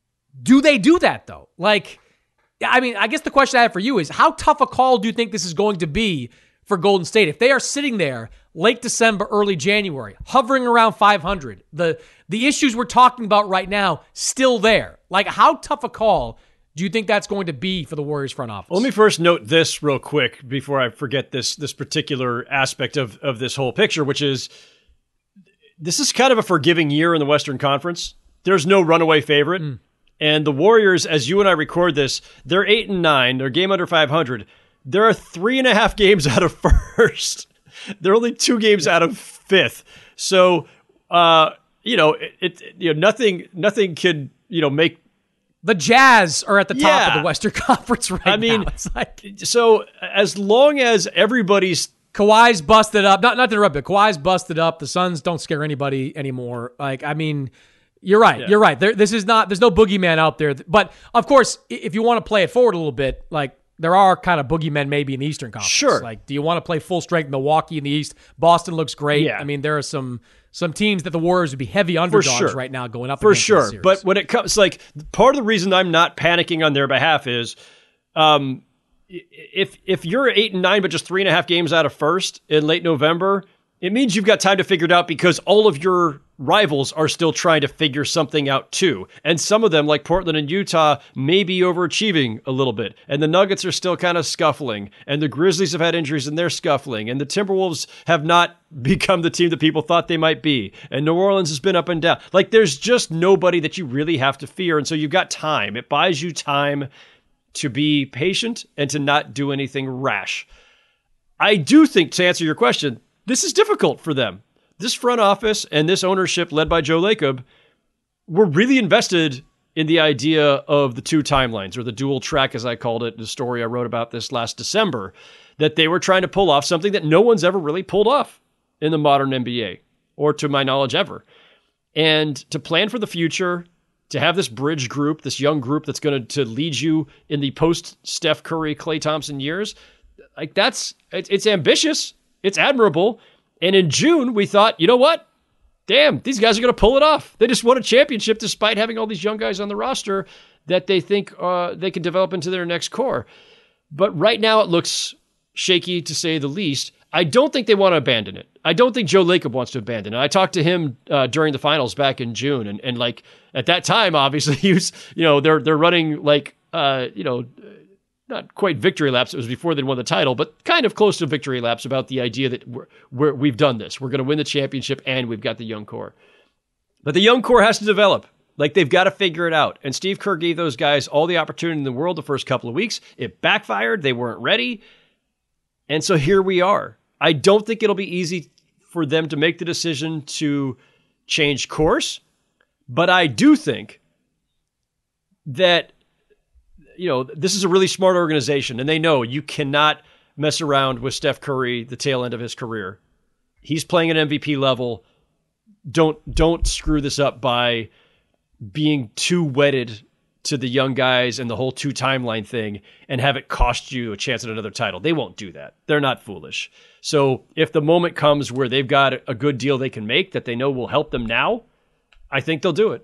Do they do that, though? Like, I mean, I guess the question I have for you is, how tough a call do you think this is going to be for Golden State? If they are sitting there late December, early January, hovering around five hundred, the the issues we're talking about right now still there. Like, how tough a call do you think that's going to be for the Warriors front office? Let me first note this real quick before I forget this this particular aspect of, of this whole picture, which is this is kind of a forgiving year in the Western Conference. There's no runaway favorite. Mm. And the Warriors, as you and I record this, they're eight and nine. They're a game under five hundred. There are three and a half games out of first. They're only two games out of fifth. So, uh, you know, it, it you know nothing nothing can you know make. The Jazz are at the top yeah. of the Western Conference right I mean, now. It's like, so as long as everybody's Kawhi's busted up, not not to interrupt, but Kawhi's busted up. The Suns don't scare anybody anymore. Like, I mean. You're right. Yeah. You're right. There, this is not. There's no boogeyman out there. But of course, if you want to play it forward a little bit, like there are kind of boogeymen maybe in the Eastern Conference. Sure. Like, do you want to play full strength Milwaukee in the East? Boston looks great. Yeah. I mean, there are some some teams that the Warriors would be heavy underdogs sure. right now going up for against sure. this series. But when it comes, like part of the reason I'm not panicking on their behalf is, um, if if you're eight and nine but just three and a half games out of first in late November, it means you've got time to figure it out because all of your rivals are still trying to figure something out too. And some of them, like Portland and Utah, may be overachieving a little bit. And the Nuggets are still kind of scuffling. And the Grizzlies have had injuries and they're scuffling. And the Timberwolves have not become the team that people thought they might be. And New Orleans has been up and down. Like, there's just nobody that you really have to fear. And so you've got time. It buys you time to be patient and to not do anything rash. I do think, to answer your question, this is difficult for them. this front office and this ownership led by Joe Lacob were really invested in the idea of the two timelines, or the dual track, as I called it, the story I wrote about this last December, that they were trying to pull off something that no one's ever really pulled off in the modern N B A, or to my knowledge ever. And to plan for the future, to have this bridge group, this young group that's going to lead you in the post-Steph Curry, Klay Thompson years, like that's, it's, it's ambitious, it's admirable. And in June, we thought, you know what? Damn, these guys are going to pull it off. They just won a championship despite having all these young guys on the roster that they think uh, they can develop into their next core. But right now it looks shaky, to say the least. I don't think they want to abandon it. I don't think Joe Lacob wants to abandon it. I talked to him uh, during the finals back in June, and, and like at that time, obviously, he was, you know, they're they're running like, uh, you know, not quite victory laps. It was before they won the title, but kind of close to victory laps about the idea that we're, we're, we've done this. We're going to win the championship, and we've got the young core. But the young core has to develop. Like, they've got to figure it out. And Steve Kerr gave those guys all the opportunity in the world the first couple of weeks. It backfired. They weren't ready. And so here we are. I don't think it'll be easy for them to make the decision to change course, but I do think that, you know, this is a really smart organization, and they know you cannot mess around with Steph Curry, the tail end of his career. He's playing at M V P level. Don't don't screw this up by being too wedded to the young guys and the whole two timeline thing and have it cost you a chance at another title. They won't do that. They're not foolish. So if the moment comes where they've got a good deal they can make that they know will help them now, I think they'll do it.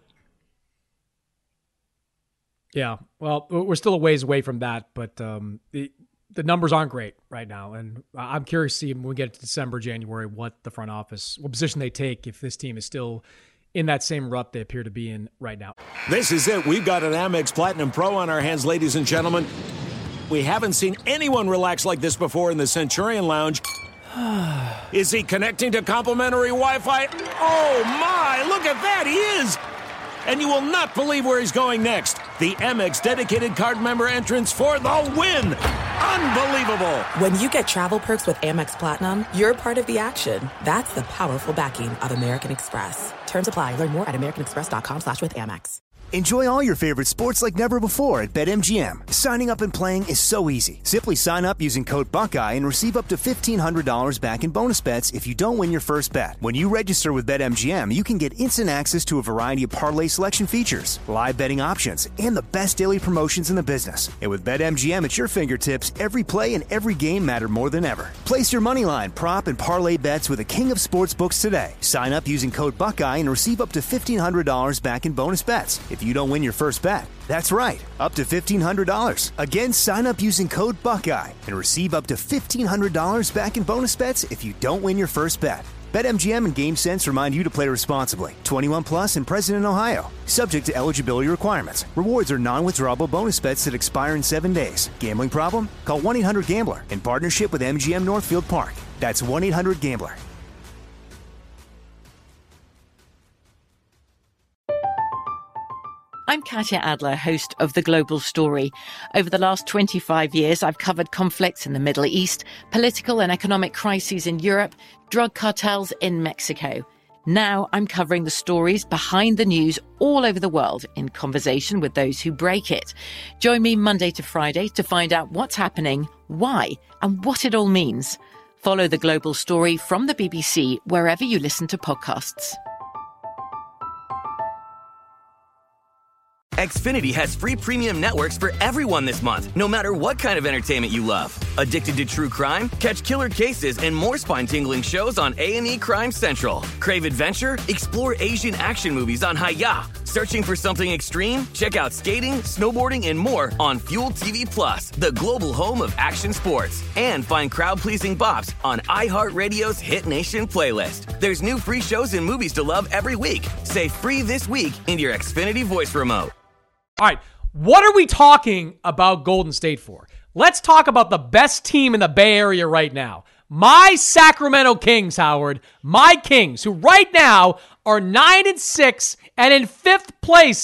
Yeah, well, we're still a ways away from that, but um, the the numbers aren't great right now, and I'm curious to see when we get to December, January, what the front office, what position they take if this team is still in that same rut they appear to be in right now. This is it. We've got an Amex Platinum Pro on our hands, ladies and gentlemen. We haven't seen anyone relax like this before in the Centurion Lounge. Is he connecting to complimentary Wi-Fi? Oh, my! Look at that! He is! And you will not believe where he's going next. The Amex dedicated card member entrance for the win. Unbelievable. When you get travel perks with Amex Platinum, you're part of the action. That's the powerful backing of American Express. Terms apply. Learn more at americanexpress.com slash with Amex. Enjoy all your favorite sports like never before at BetMGM. Signing up and playing is so easy. Simply sign up using code Buckeye and receive up to fifteen hundred dollars back in bonus bets if you don't win your first bet. When you register with BetMGM, you can get instant access to a variety of parlay selection features, live betting options, and the best daily promotions in the business. And with BetMGM at your fingertips, every play and every game matter more than ever. Place your moneyline, prop, and parlay bets with the king of sportsbooks today. Sign up using code Buckeye and receive up to fifteen hundred dollars back in bonus bets if you don't win your first bet. That's right, up to fifteen hundred dollars. Again, sign up using code Buckeye and receive up to fifteen hundred dollars back in bonus bets if you don't win your first bet. BetMGM and GameSense remind you to play responsibly. twenty-one plus and present in Ohio. Subject to eligibility requirements. Rewards are non-withdrawable bonus bets that expire in seven days. Gambling problem? Call one eight hundred gambler in partnership with M G M Northfield Park. That's one eight hundred gambler. I'm Katya Adler, host of The Global Story. Over the last twenty-five years, I've covered conflicts in the Middle East, political and economic crises in Europe, drug cartels in Mexico. Now I'm covering the stories behind the news all over the world in conversation with those who break it. Join me Monday to Friday to find out what's happening, why, and what it all means. Follow The Global Story from the B B C wherever you listen to podcasts. Xfinity has free premium networks for everyone this month, no matter what kind of entertainment you love. Addicted to true crime? Catch killer cases and more spine-tingling shows on A and E Crime Central. Crave adventure? Explore Asian action movies on Hi-Ya. Searching for something extreme? Check out skating, snowboarding, and more on Fuel T V Plus, the global home of action sports. And find crowd-pleasing bops on iHeartRadio's Hit Nation playlist. There's new free shows and movies to love every week. Say free this week in your Xfinity voice remote. All right, what are we talking about Golden State for? Let's talk about the best team in the Bay Area right now. My Sacramento Kings, Howard. My Kings, who right now are nine and six and in fifth place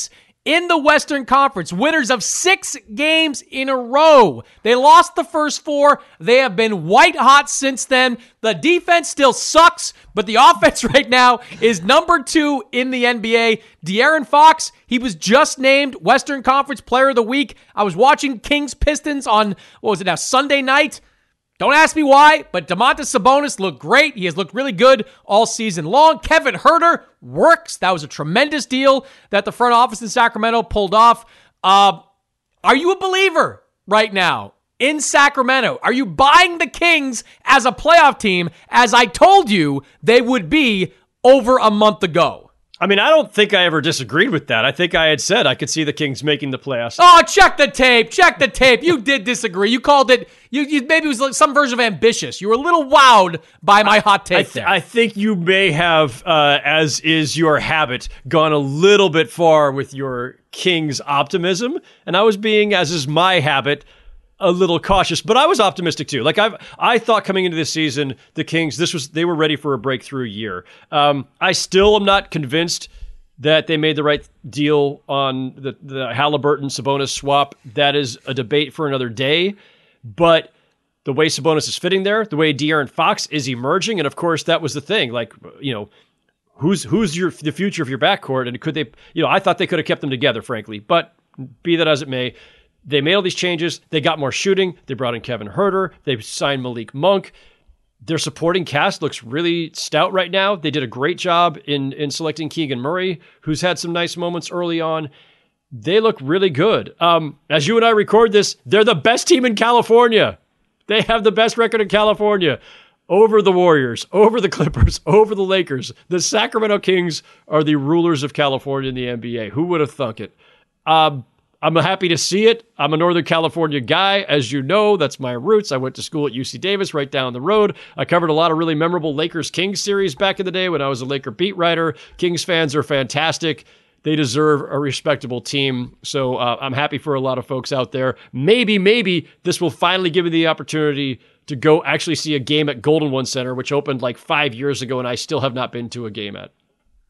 in the Western Conference, winners of six games in a row. They lost the first four. They have been white hot since then. The defense still sucks, but the offense right now is number two in the N B A. De'Aaron Fox, he was just named Western Conference Player of the Week. I was watching Kings Pistons on, what was it now, Sunday night. Don't ask me why, but Domantas Sabonis looked great. He has looked really good all season long. Kevin Huerter works. That was a tremendous deal that the front office in Sacramento pulled off. Uh, are you a believer right now in Sacramento? Are you buying the Kings as a playoff team, as I told you they would be over a month ago? I mean, I don't think I ever disagreed with that. I think I had said I could see the Kings making the playoffs. Oh, check the tape. Check the tape. You did disagree. You called it, you, you maybe it was like some version of ambitious. You were a little wowed by my hot take I, th- there. I think you may have, uh, as is your habit, gone a little bit far with your Kings optimism. And I was being, as is my habit, a little cautious, but I was optimistic too. Like I've, I thought coming into this season, the Kings, this was, they were ready for a breakthrough year. Um, I still am not convinced that they made the right deal on the, the Halliburton Sabonis swap. That is a debate for another day, but the way Sabonis is fitting there, the way De'Aaron Fox is emerging. And of course that was the thing, like, you know, who's, who's your, the future of your backcourt, and could they, you know, I thought they could have kept them together, frankly, but be that as it may, they made all these changes. They got more shooting. They brought in Kevin Huerter. They signed Malik Monk. Their supporting cast looks really stout right now. They did a great job in, in selecting Keegan Murray, who's had some nice moments early on. They look really good. Um, as you and I record this, they're the best team in California. They have the best record in California. Over the Warriors, over the Clippers, over the Lakers. The Sacramento Kings are the rulers of California in the N B A. Who would have thunk it? Um, I'm happy to see it. I'm a Northern California guy. As you know, that's my roots. I went to school at U C Davis right down the road. I covered a lot of really memorable Lakers-Kings series back in the day when I was a Laker beat writer. Kings fans are fantastic. They deserve a respectable team. So uh, I'm happy for a lot of folks out there. Maybe, maybe this will finally give me the opportunity to go actually see a game at Golden One Center, which opened like five years ago, and I still have not been to a game at.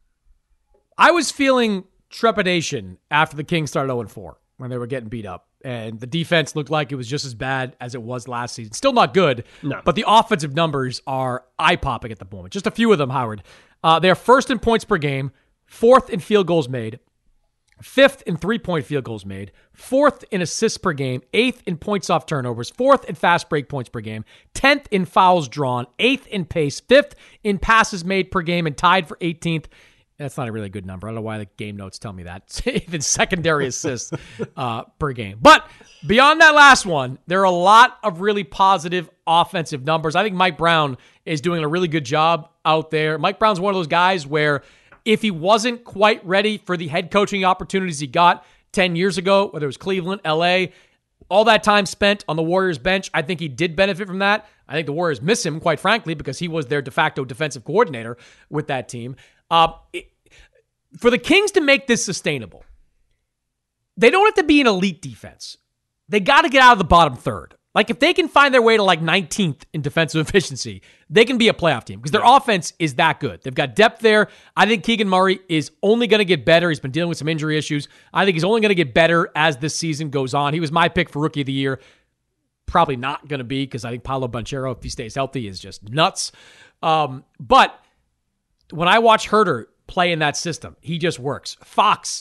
I was feeling trepidation after the Kings started oh and four when they were getting beat up, and the defense looked like it was just as bad as it was last season. Still not good, no. But the offensive numbers are eye-popping at the moment. Just a few of them, Howard. Uh, they're first in points per game, fourth in field goals made, fifth in three-point field goals made, fourth in assists per game, eighth in points off turnovers, fourth in fast break points per game, tenth in fouls drawn, eighth in pace, fifth in passes made per game, and tied for eighteenth. That's not a really good number. I don't know why the game notes tell me that. Even secondary assists uh, per game. But beyond that last one, there are a lot of really positive offensive numbers. I think Mike Brown is doing a really good job out there. Mike Brown's one of those guys where if he wasn't quite ready for the head coaching opportunities he got ten years ago, whether it was Cleveland, L A, all that time spent on the Warriors bench, I think he did benefit from that. I think the Warriors miss him, quite frankly, because he was their de facto defensive coordinator with that team. Uh, it, for the Kings to make this sustainable, they don't have to be an elite defense. They got to get out of the bottom third. Like, if they can find their way to like nineteenth in defensive efficiency, they can be a playoff team because their yeah. offense is that good. They've got depth there. I think Keegan Murray is only going to get better. He's been dealing with some injury issues. I think he's only going to get better as this season goes on. He was my pick for Rookie of the Year. Probably not going to be because I think Paolo Banchero, if he stays healthy, is just nuts. Um, but when I watch Huerter play in that system, he just works. Fox,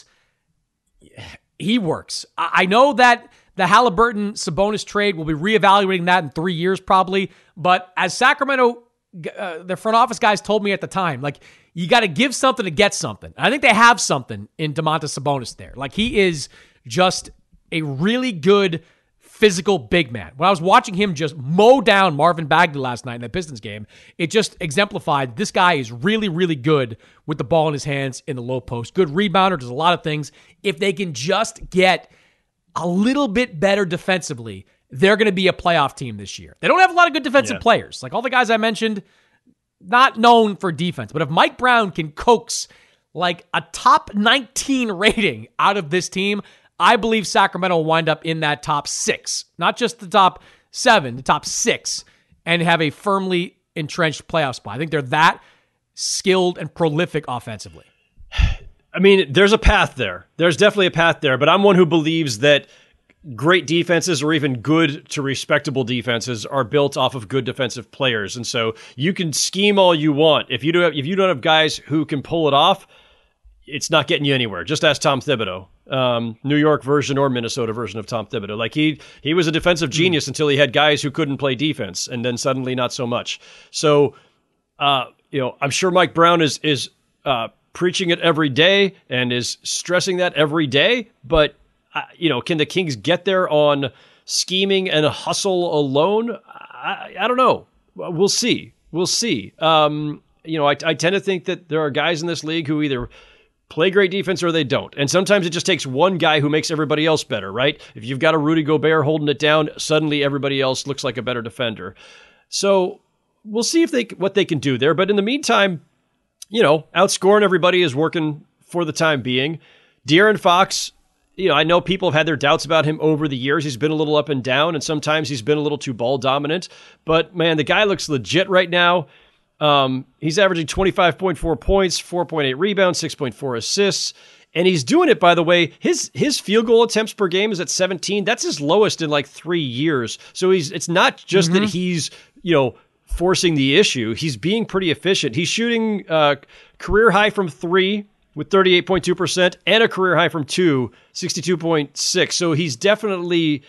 he works. I, I know that the Halliburton Sabonis trade, will be reevaluating that in three years probably. But as Sacramento, uh, their front office guys told me at the time, like, you got to give something to get something. I think they have something in Domantas Sabonis there. Like, he is just a really good physical big man. When I was watching him just mow down Marvin Bagley last night in that Pistons game, it just exemplified this guy is really, really good with the ball in his hands in the low post. Good rebounder, does a lot of things. If they can just get a little bit better defensively, they're going to be a playoff team this year. They don't have a lot of good defensive yeah. players. Like all the guys I mentioned, not known for defense. But if Mike Brown can coax like a top nineteen rating out of this team, I believe Sacramento will wind up in that top six, not just the top seven, the top six, and have a firmly entrenched playoff spot. I think they're that skilled and prolific offensively. I mean, there's a path there. There's definitely a path there, but I'm one who believes that great defenses or even good to respectable defenses are built off of good defensive players. And so you can scheme all you want. If you do have, if you don't have guys who can pull it off, it's not getting you anywhere. Just ask Tom Thibodeau, um, New York version or Minnesota version of Tom Thibodeau. Like he, he was a defensive genius mm. until he had guys who couldn't play defense, and then suddenly not so much. So, uh, you know, I'm sure Mike Brown is, is, uh, preaching it every day and is stressing that every day. But, uh, you know, can the Kings get there on scheming and hustle alone? I, I don't know. We'll see. We'll see. Um, you know, I, I tend to think that there are guys in this league who either play great defense or they don't. And sometimes it just takes one guy who makes everybody else better, right? If you've got a Rudy Gobert holding it down, suddenly everybody else looks like a better defender. So we'll see if they what they can do there. But in the meantime, you know, outscoring everybody is working for the time being. De'Aaron Fox, you know, I know people have had their doubts about him over the years. He's been a little up and down, and sometimes he's been a little too ball dominant. But, man, the guy looks legit right now. Um, he's averaging twenty-five point four points, four point eight rebounds, six point four assists. And he's doing it, by the way, his his field goal attempts per game is at seventeen. That's his lowest in like three years. So he's it's not just mm-hmm. that he's, you know, forcing the issue. He's being pretty efficient. He's shooting uh, career high from three with thirty-eight point two percent and a career high from two, sixty-two point six. So he's definitely,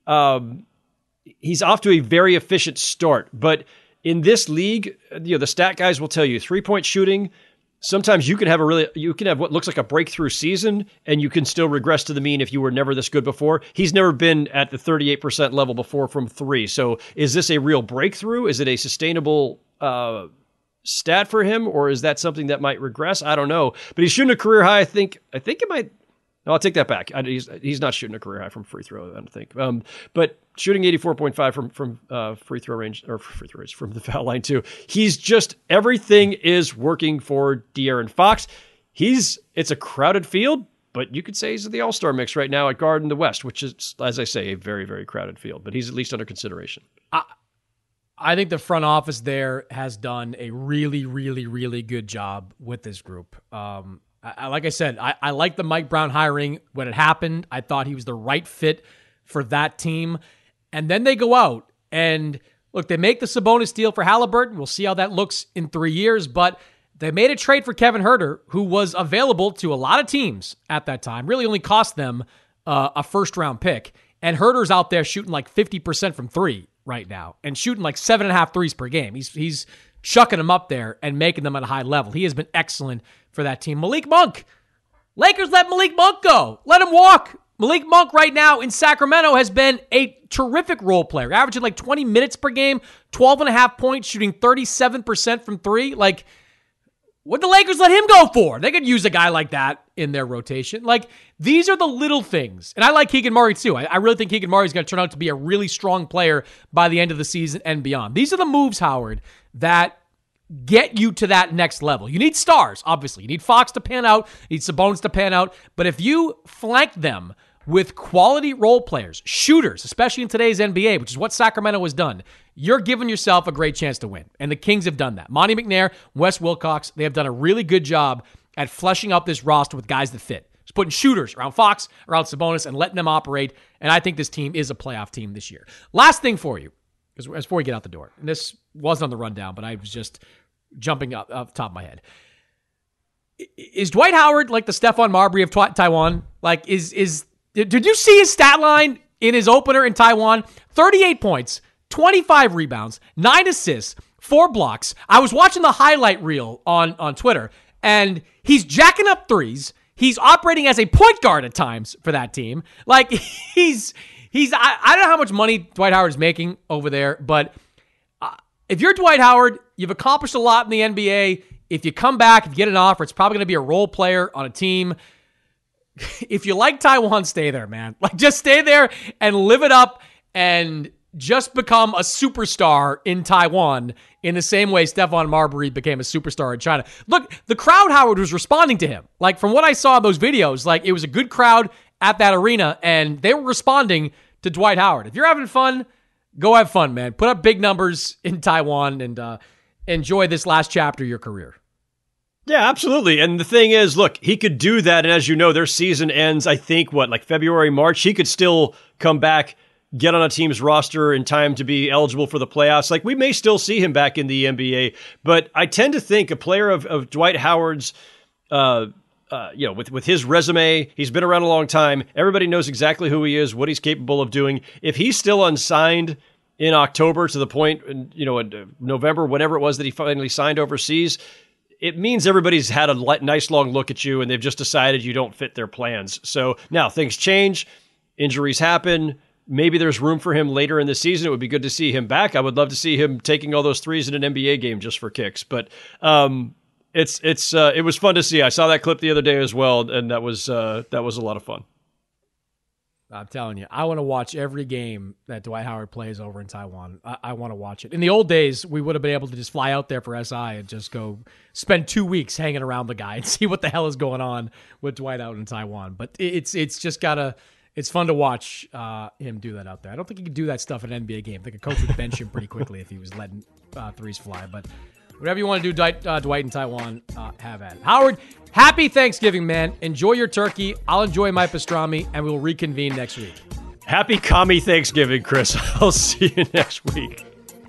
um, he's off to a very efficient start. But in this league, you know, the stat guys will tell you three-point shooting, sometimes you can have a really, you can have what looks like a breakthrough season and you can still regress to the mean if you were never this good before. He's never been at the thirty-eight percent level before from three. So is this a real breakthrough? Is it a sustainable uh, stat for him, or is that something that might regress? I don't know, but he's shooting a career high. I think, I think it might, no, I'll take that back. I, he's, he's not shooting a career high from free throw, I don't think. Um, but shooting eighty-four point five from, from uh, free throw range, or free throw range from the foul line too. He's just, everything is working for De'Aaron Fox. He's, it's a crowded field, but you could say he's in the all-star mix right now at guard in the West, which is, as I say, a very, very crowded field, but he's at least under consideration. I, I think the front office there has done a really, really, really good job with this group. Um, I, like I said, I, I like the Mike Brown hiring when it happened. I thought he was the right fit for that team. And then they go out and, look, they make the Sabonis deal for Halliburton. We'll see how that looks in three years. But they made a trade for Kevin Huerter, who was available to a lot of teams at that time. Really only cost them uh, a first-round pick. And Huerter's out there shooting like fifty percent from three right now and shooting like seven and a half threes per game. He's he's shucking them up there and making them at a high level. He has been excellent for that team. Malik Monk. Lakers let Malik Monk go. Let him walk. Malik Monk right now in Sacramento has been a terrific role player, averaging like twenty minutes per game, twelve and a half points, shooting thirty-seven percent from three. Like, what'd the Lakers let him go for? They could use a guy like that in their rotation. Like, these are the little things. And I like Keegan Murray too. I, I really think Keegan Murray is going to turn out to be a really strong player by the end of the season and beyond. These are the moves, Howard, that get you to that next level. You need stars, obviously. You need Fox to pan out. You need Sabonis to pan out. But if you flank them with quality role players, shooters, especially in today's N B A, which is what Sacramento has done, you're giving yourself a great chance to win. And the Kings have done that. Monty McNair, Wes Wilcox, they have done a really good job at fleshing out this roster with guys that fit. Just putting shooters around Fox, around Sabonis, and letting them operate. And I think this team is a playoff team this year. Last thing for you, because before we get out the door, and this wasn't on the rundown, but I was just jumping up off the top of my head. Is Dwight Howard like the Stephon Marbury of Taiwan? Like, is is did you see his stat line in his opener in Taiwan? thirty-eight points, twenty-five rebounds, nine assists, four blocks. I was watching the highlight reel on, on Twitter, and he's jacking up threes. He's operating as a point guard at times for that team. Like, he's, he's I, I don't know how much money Dwight Howard is making over there, but uh, if you're Dwight Howard, you've accomplished a lot in the N B A. If you come back, if you get an offer, it's probably going to be a role player on a team. If you like Taiwan, stay there, man. Like, just stay there and live it up and just become a superstar in Taiwan in the same way Stephon Marbury became a superstar in China. Look, the crowd, Howard, was responding to him. Like, from what I saw in those videos, like, it was a good crowd at that arena, and they were responding to Dwight Howard. If you're having fun, go have fun, man. Put up big numbers in Taiwan and uh, enjoy this last chapter of your career. Yeah, absolutely. And the thing is, look, he could do that. And as you know, their season ends, I think, what, like February, March? He could still come back, get on a team's roster in time to be eligible for the playoffs. Like, we may still see him back in the N B A. But I tend to think a player of, of Dwight Howard's, uh, uh, you know, with, with his resume, he's been around a long time. Everybody knows exactly who he is, what he's capable of doing. If he's still unsigned in October to the point, you know, in November, whatever it was that he finally signed overseas, it means everybody's had a nice long look at you and they've just decided you don't fit their plans. So now things change, injuries happen. Maybe there's room for him later in the season. It would be good to see him back. I would love to see him taking all those threes in an N B A game just for kicks. But um, it's it's uh, it was fun to see. I saw that clip the other day as well, and that was uh, that was a lot of fun. I'm telling you, I want to watch every game that Dwight Howard plays over in Taiwan. I, I want to watch it. In the old days, we would have been able to just fly out there for S I and just go spend two weeks hanging around the guy and see what the hell is going on with Dwight out in Taiwan. But it's it's just gotta it's fun to watch uh, him do that out there. I don't think he could do that stuff in an N B A game. I think a coach would bench him pretty quickly if he was letting uh, threes fly. But whatever you want to do, Dwight, uh, Dwight in Taiwan, uh, have at it. Howard, happy Thanksgiving, man. Enjoy your turkey. I'll enjoy my pastrami, and we'll reconvene next week. Happy commie Thanksgiving, Chris. I'll see you next week.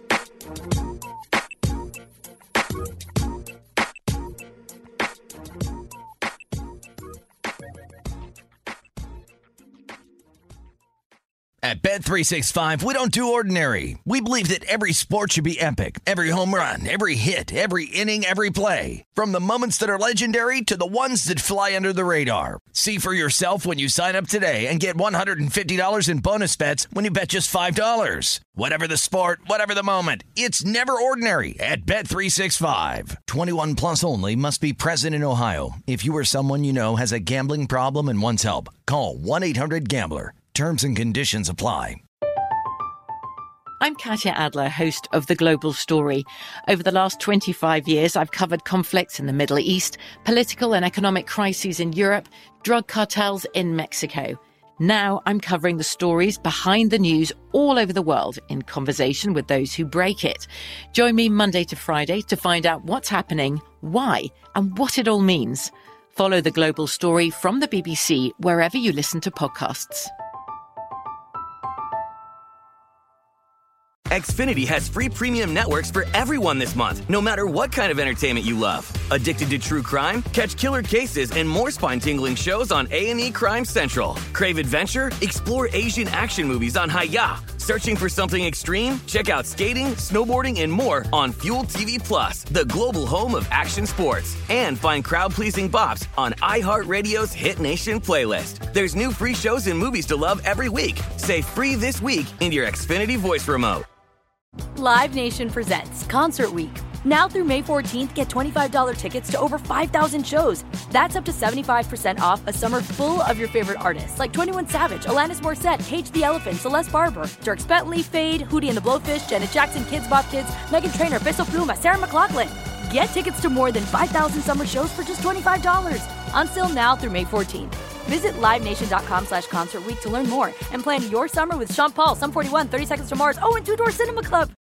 At Bet three sixty-five, we don't do ordinary. We believe that every sport should be epic. Every home run, every hit, every inning, every play. From the moments that are legendary to the ones that fly under the radar. See for yourself when you sign up today and get one hundred fifty dollars in bonus bets when you bet just five dollars. Whatever the sport, whatever the moment, it's never ordinary at Bet three sixty-five. twenty-one plus only. Must be present in Ohio. If you or someone you know has a gambling problem and wants help, call one eight hundred gambler. Terms and conditions apply. I'm Katya Adler, host of The Global Story. Over the last twenty-five years, I've covered conflicts in the Middle East, political and economic crises in Europe, drug cartels in Mexico. Now I'm covering the stories behind the news all over the world in conversation with those who break it. Join me Monday to Friday to find out what's happening, why, and what it all means. Follow The Global Story from the B B C wherever you listen to podcasts. Xfinity has free premium networks for everyone this month, no matter what kind of entertainment you love. Addicted to true crime? Catch killer cases and more spine-tingling shows on A and E Crime Central. Crave adventure? Explore Asian action movies on Hi-Ya. Searching for something extreme? Check out skating, snowboarding, and more on Fuel T V Plus, the global home of action sports. And find crowd-pleasing bops on iHeartRadio's Hit Nation playlist. There's new free shows and movies to love every week. Say free this week in your Xfinity voice remote. Live Nation presents Concert Week. Now through May fourteenth, get twenty-five dollars tickets to over five thousand shows. That's up to seventy-five percent off a summer full of your favorite artists like twenty-one Savage, Alanis Morissette, Cage the Elephant, Celeste Barber, Dierks Bentley, Fade, Hootie and the Blowfish, Janet Jackson, Kids Bop Kids, Meghan Trainor, Bissell Pluma, Sarah McLachlan. Get tickets to more than five thousand summer shows for just twenty-five dollars. Until now through May fourteenth. Visit livenation.com slash concert week to learn more and plan your summer with Sean Paul, Sum forty-one, thirty Seconds to Mars, oh, and Two Door Cinema Club.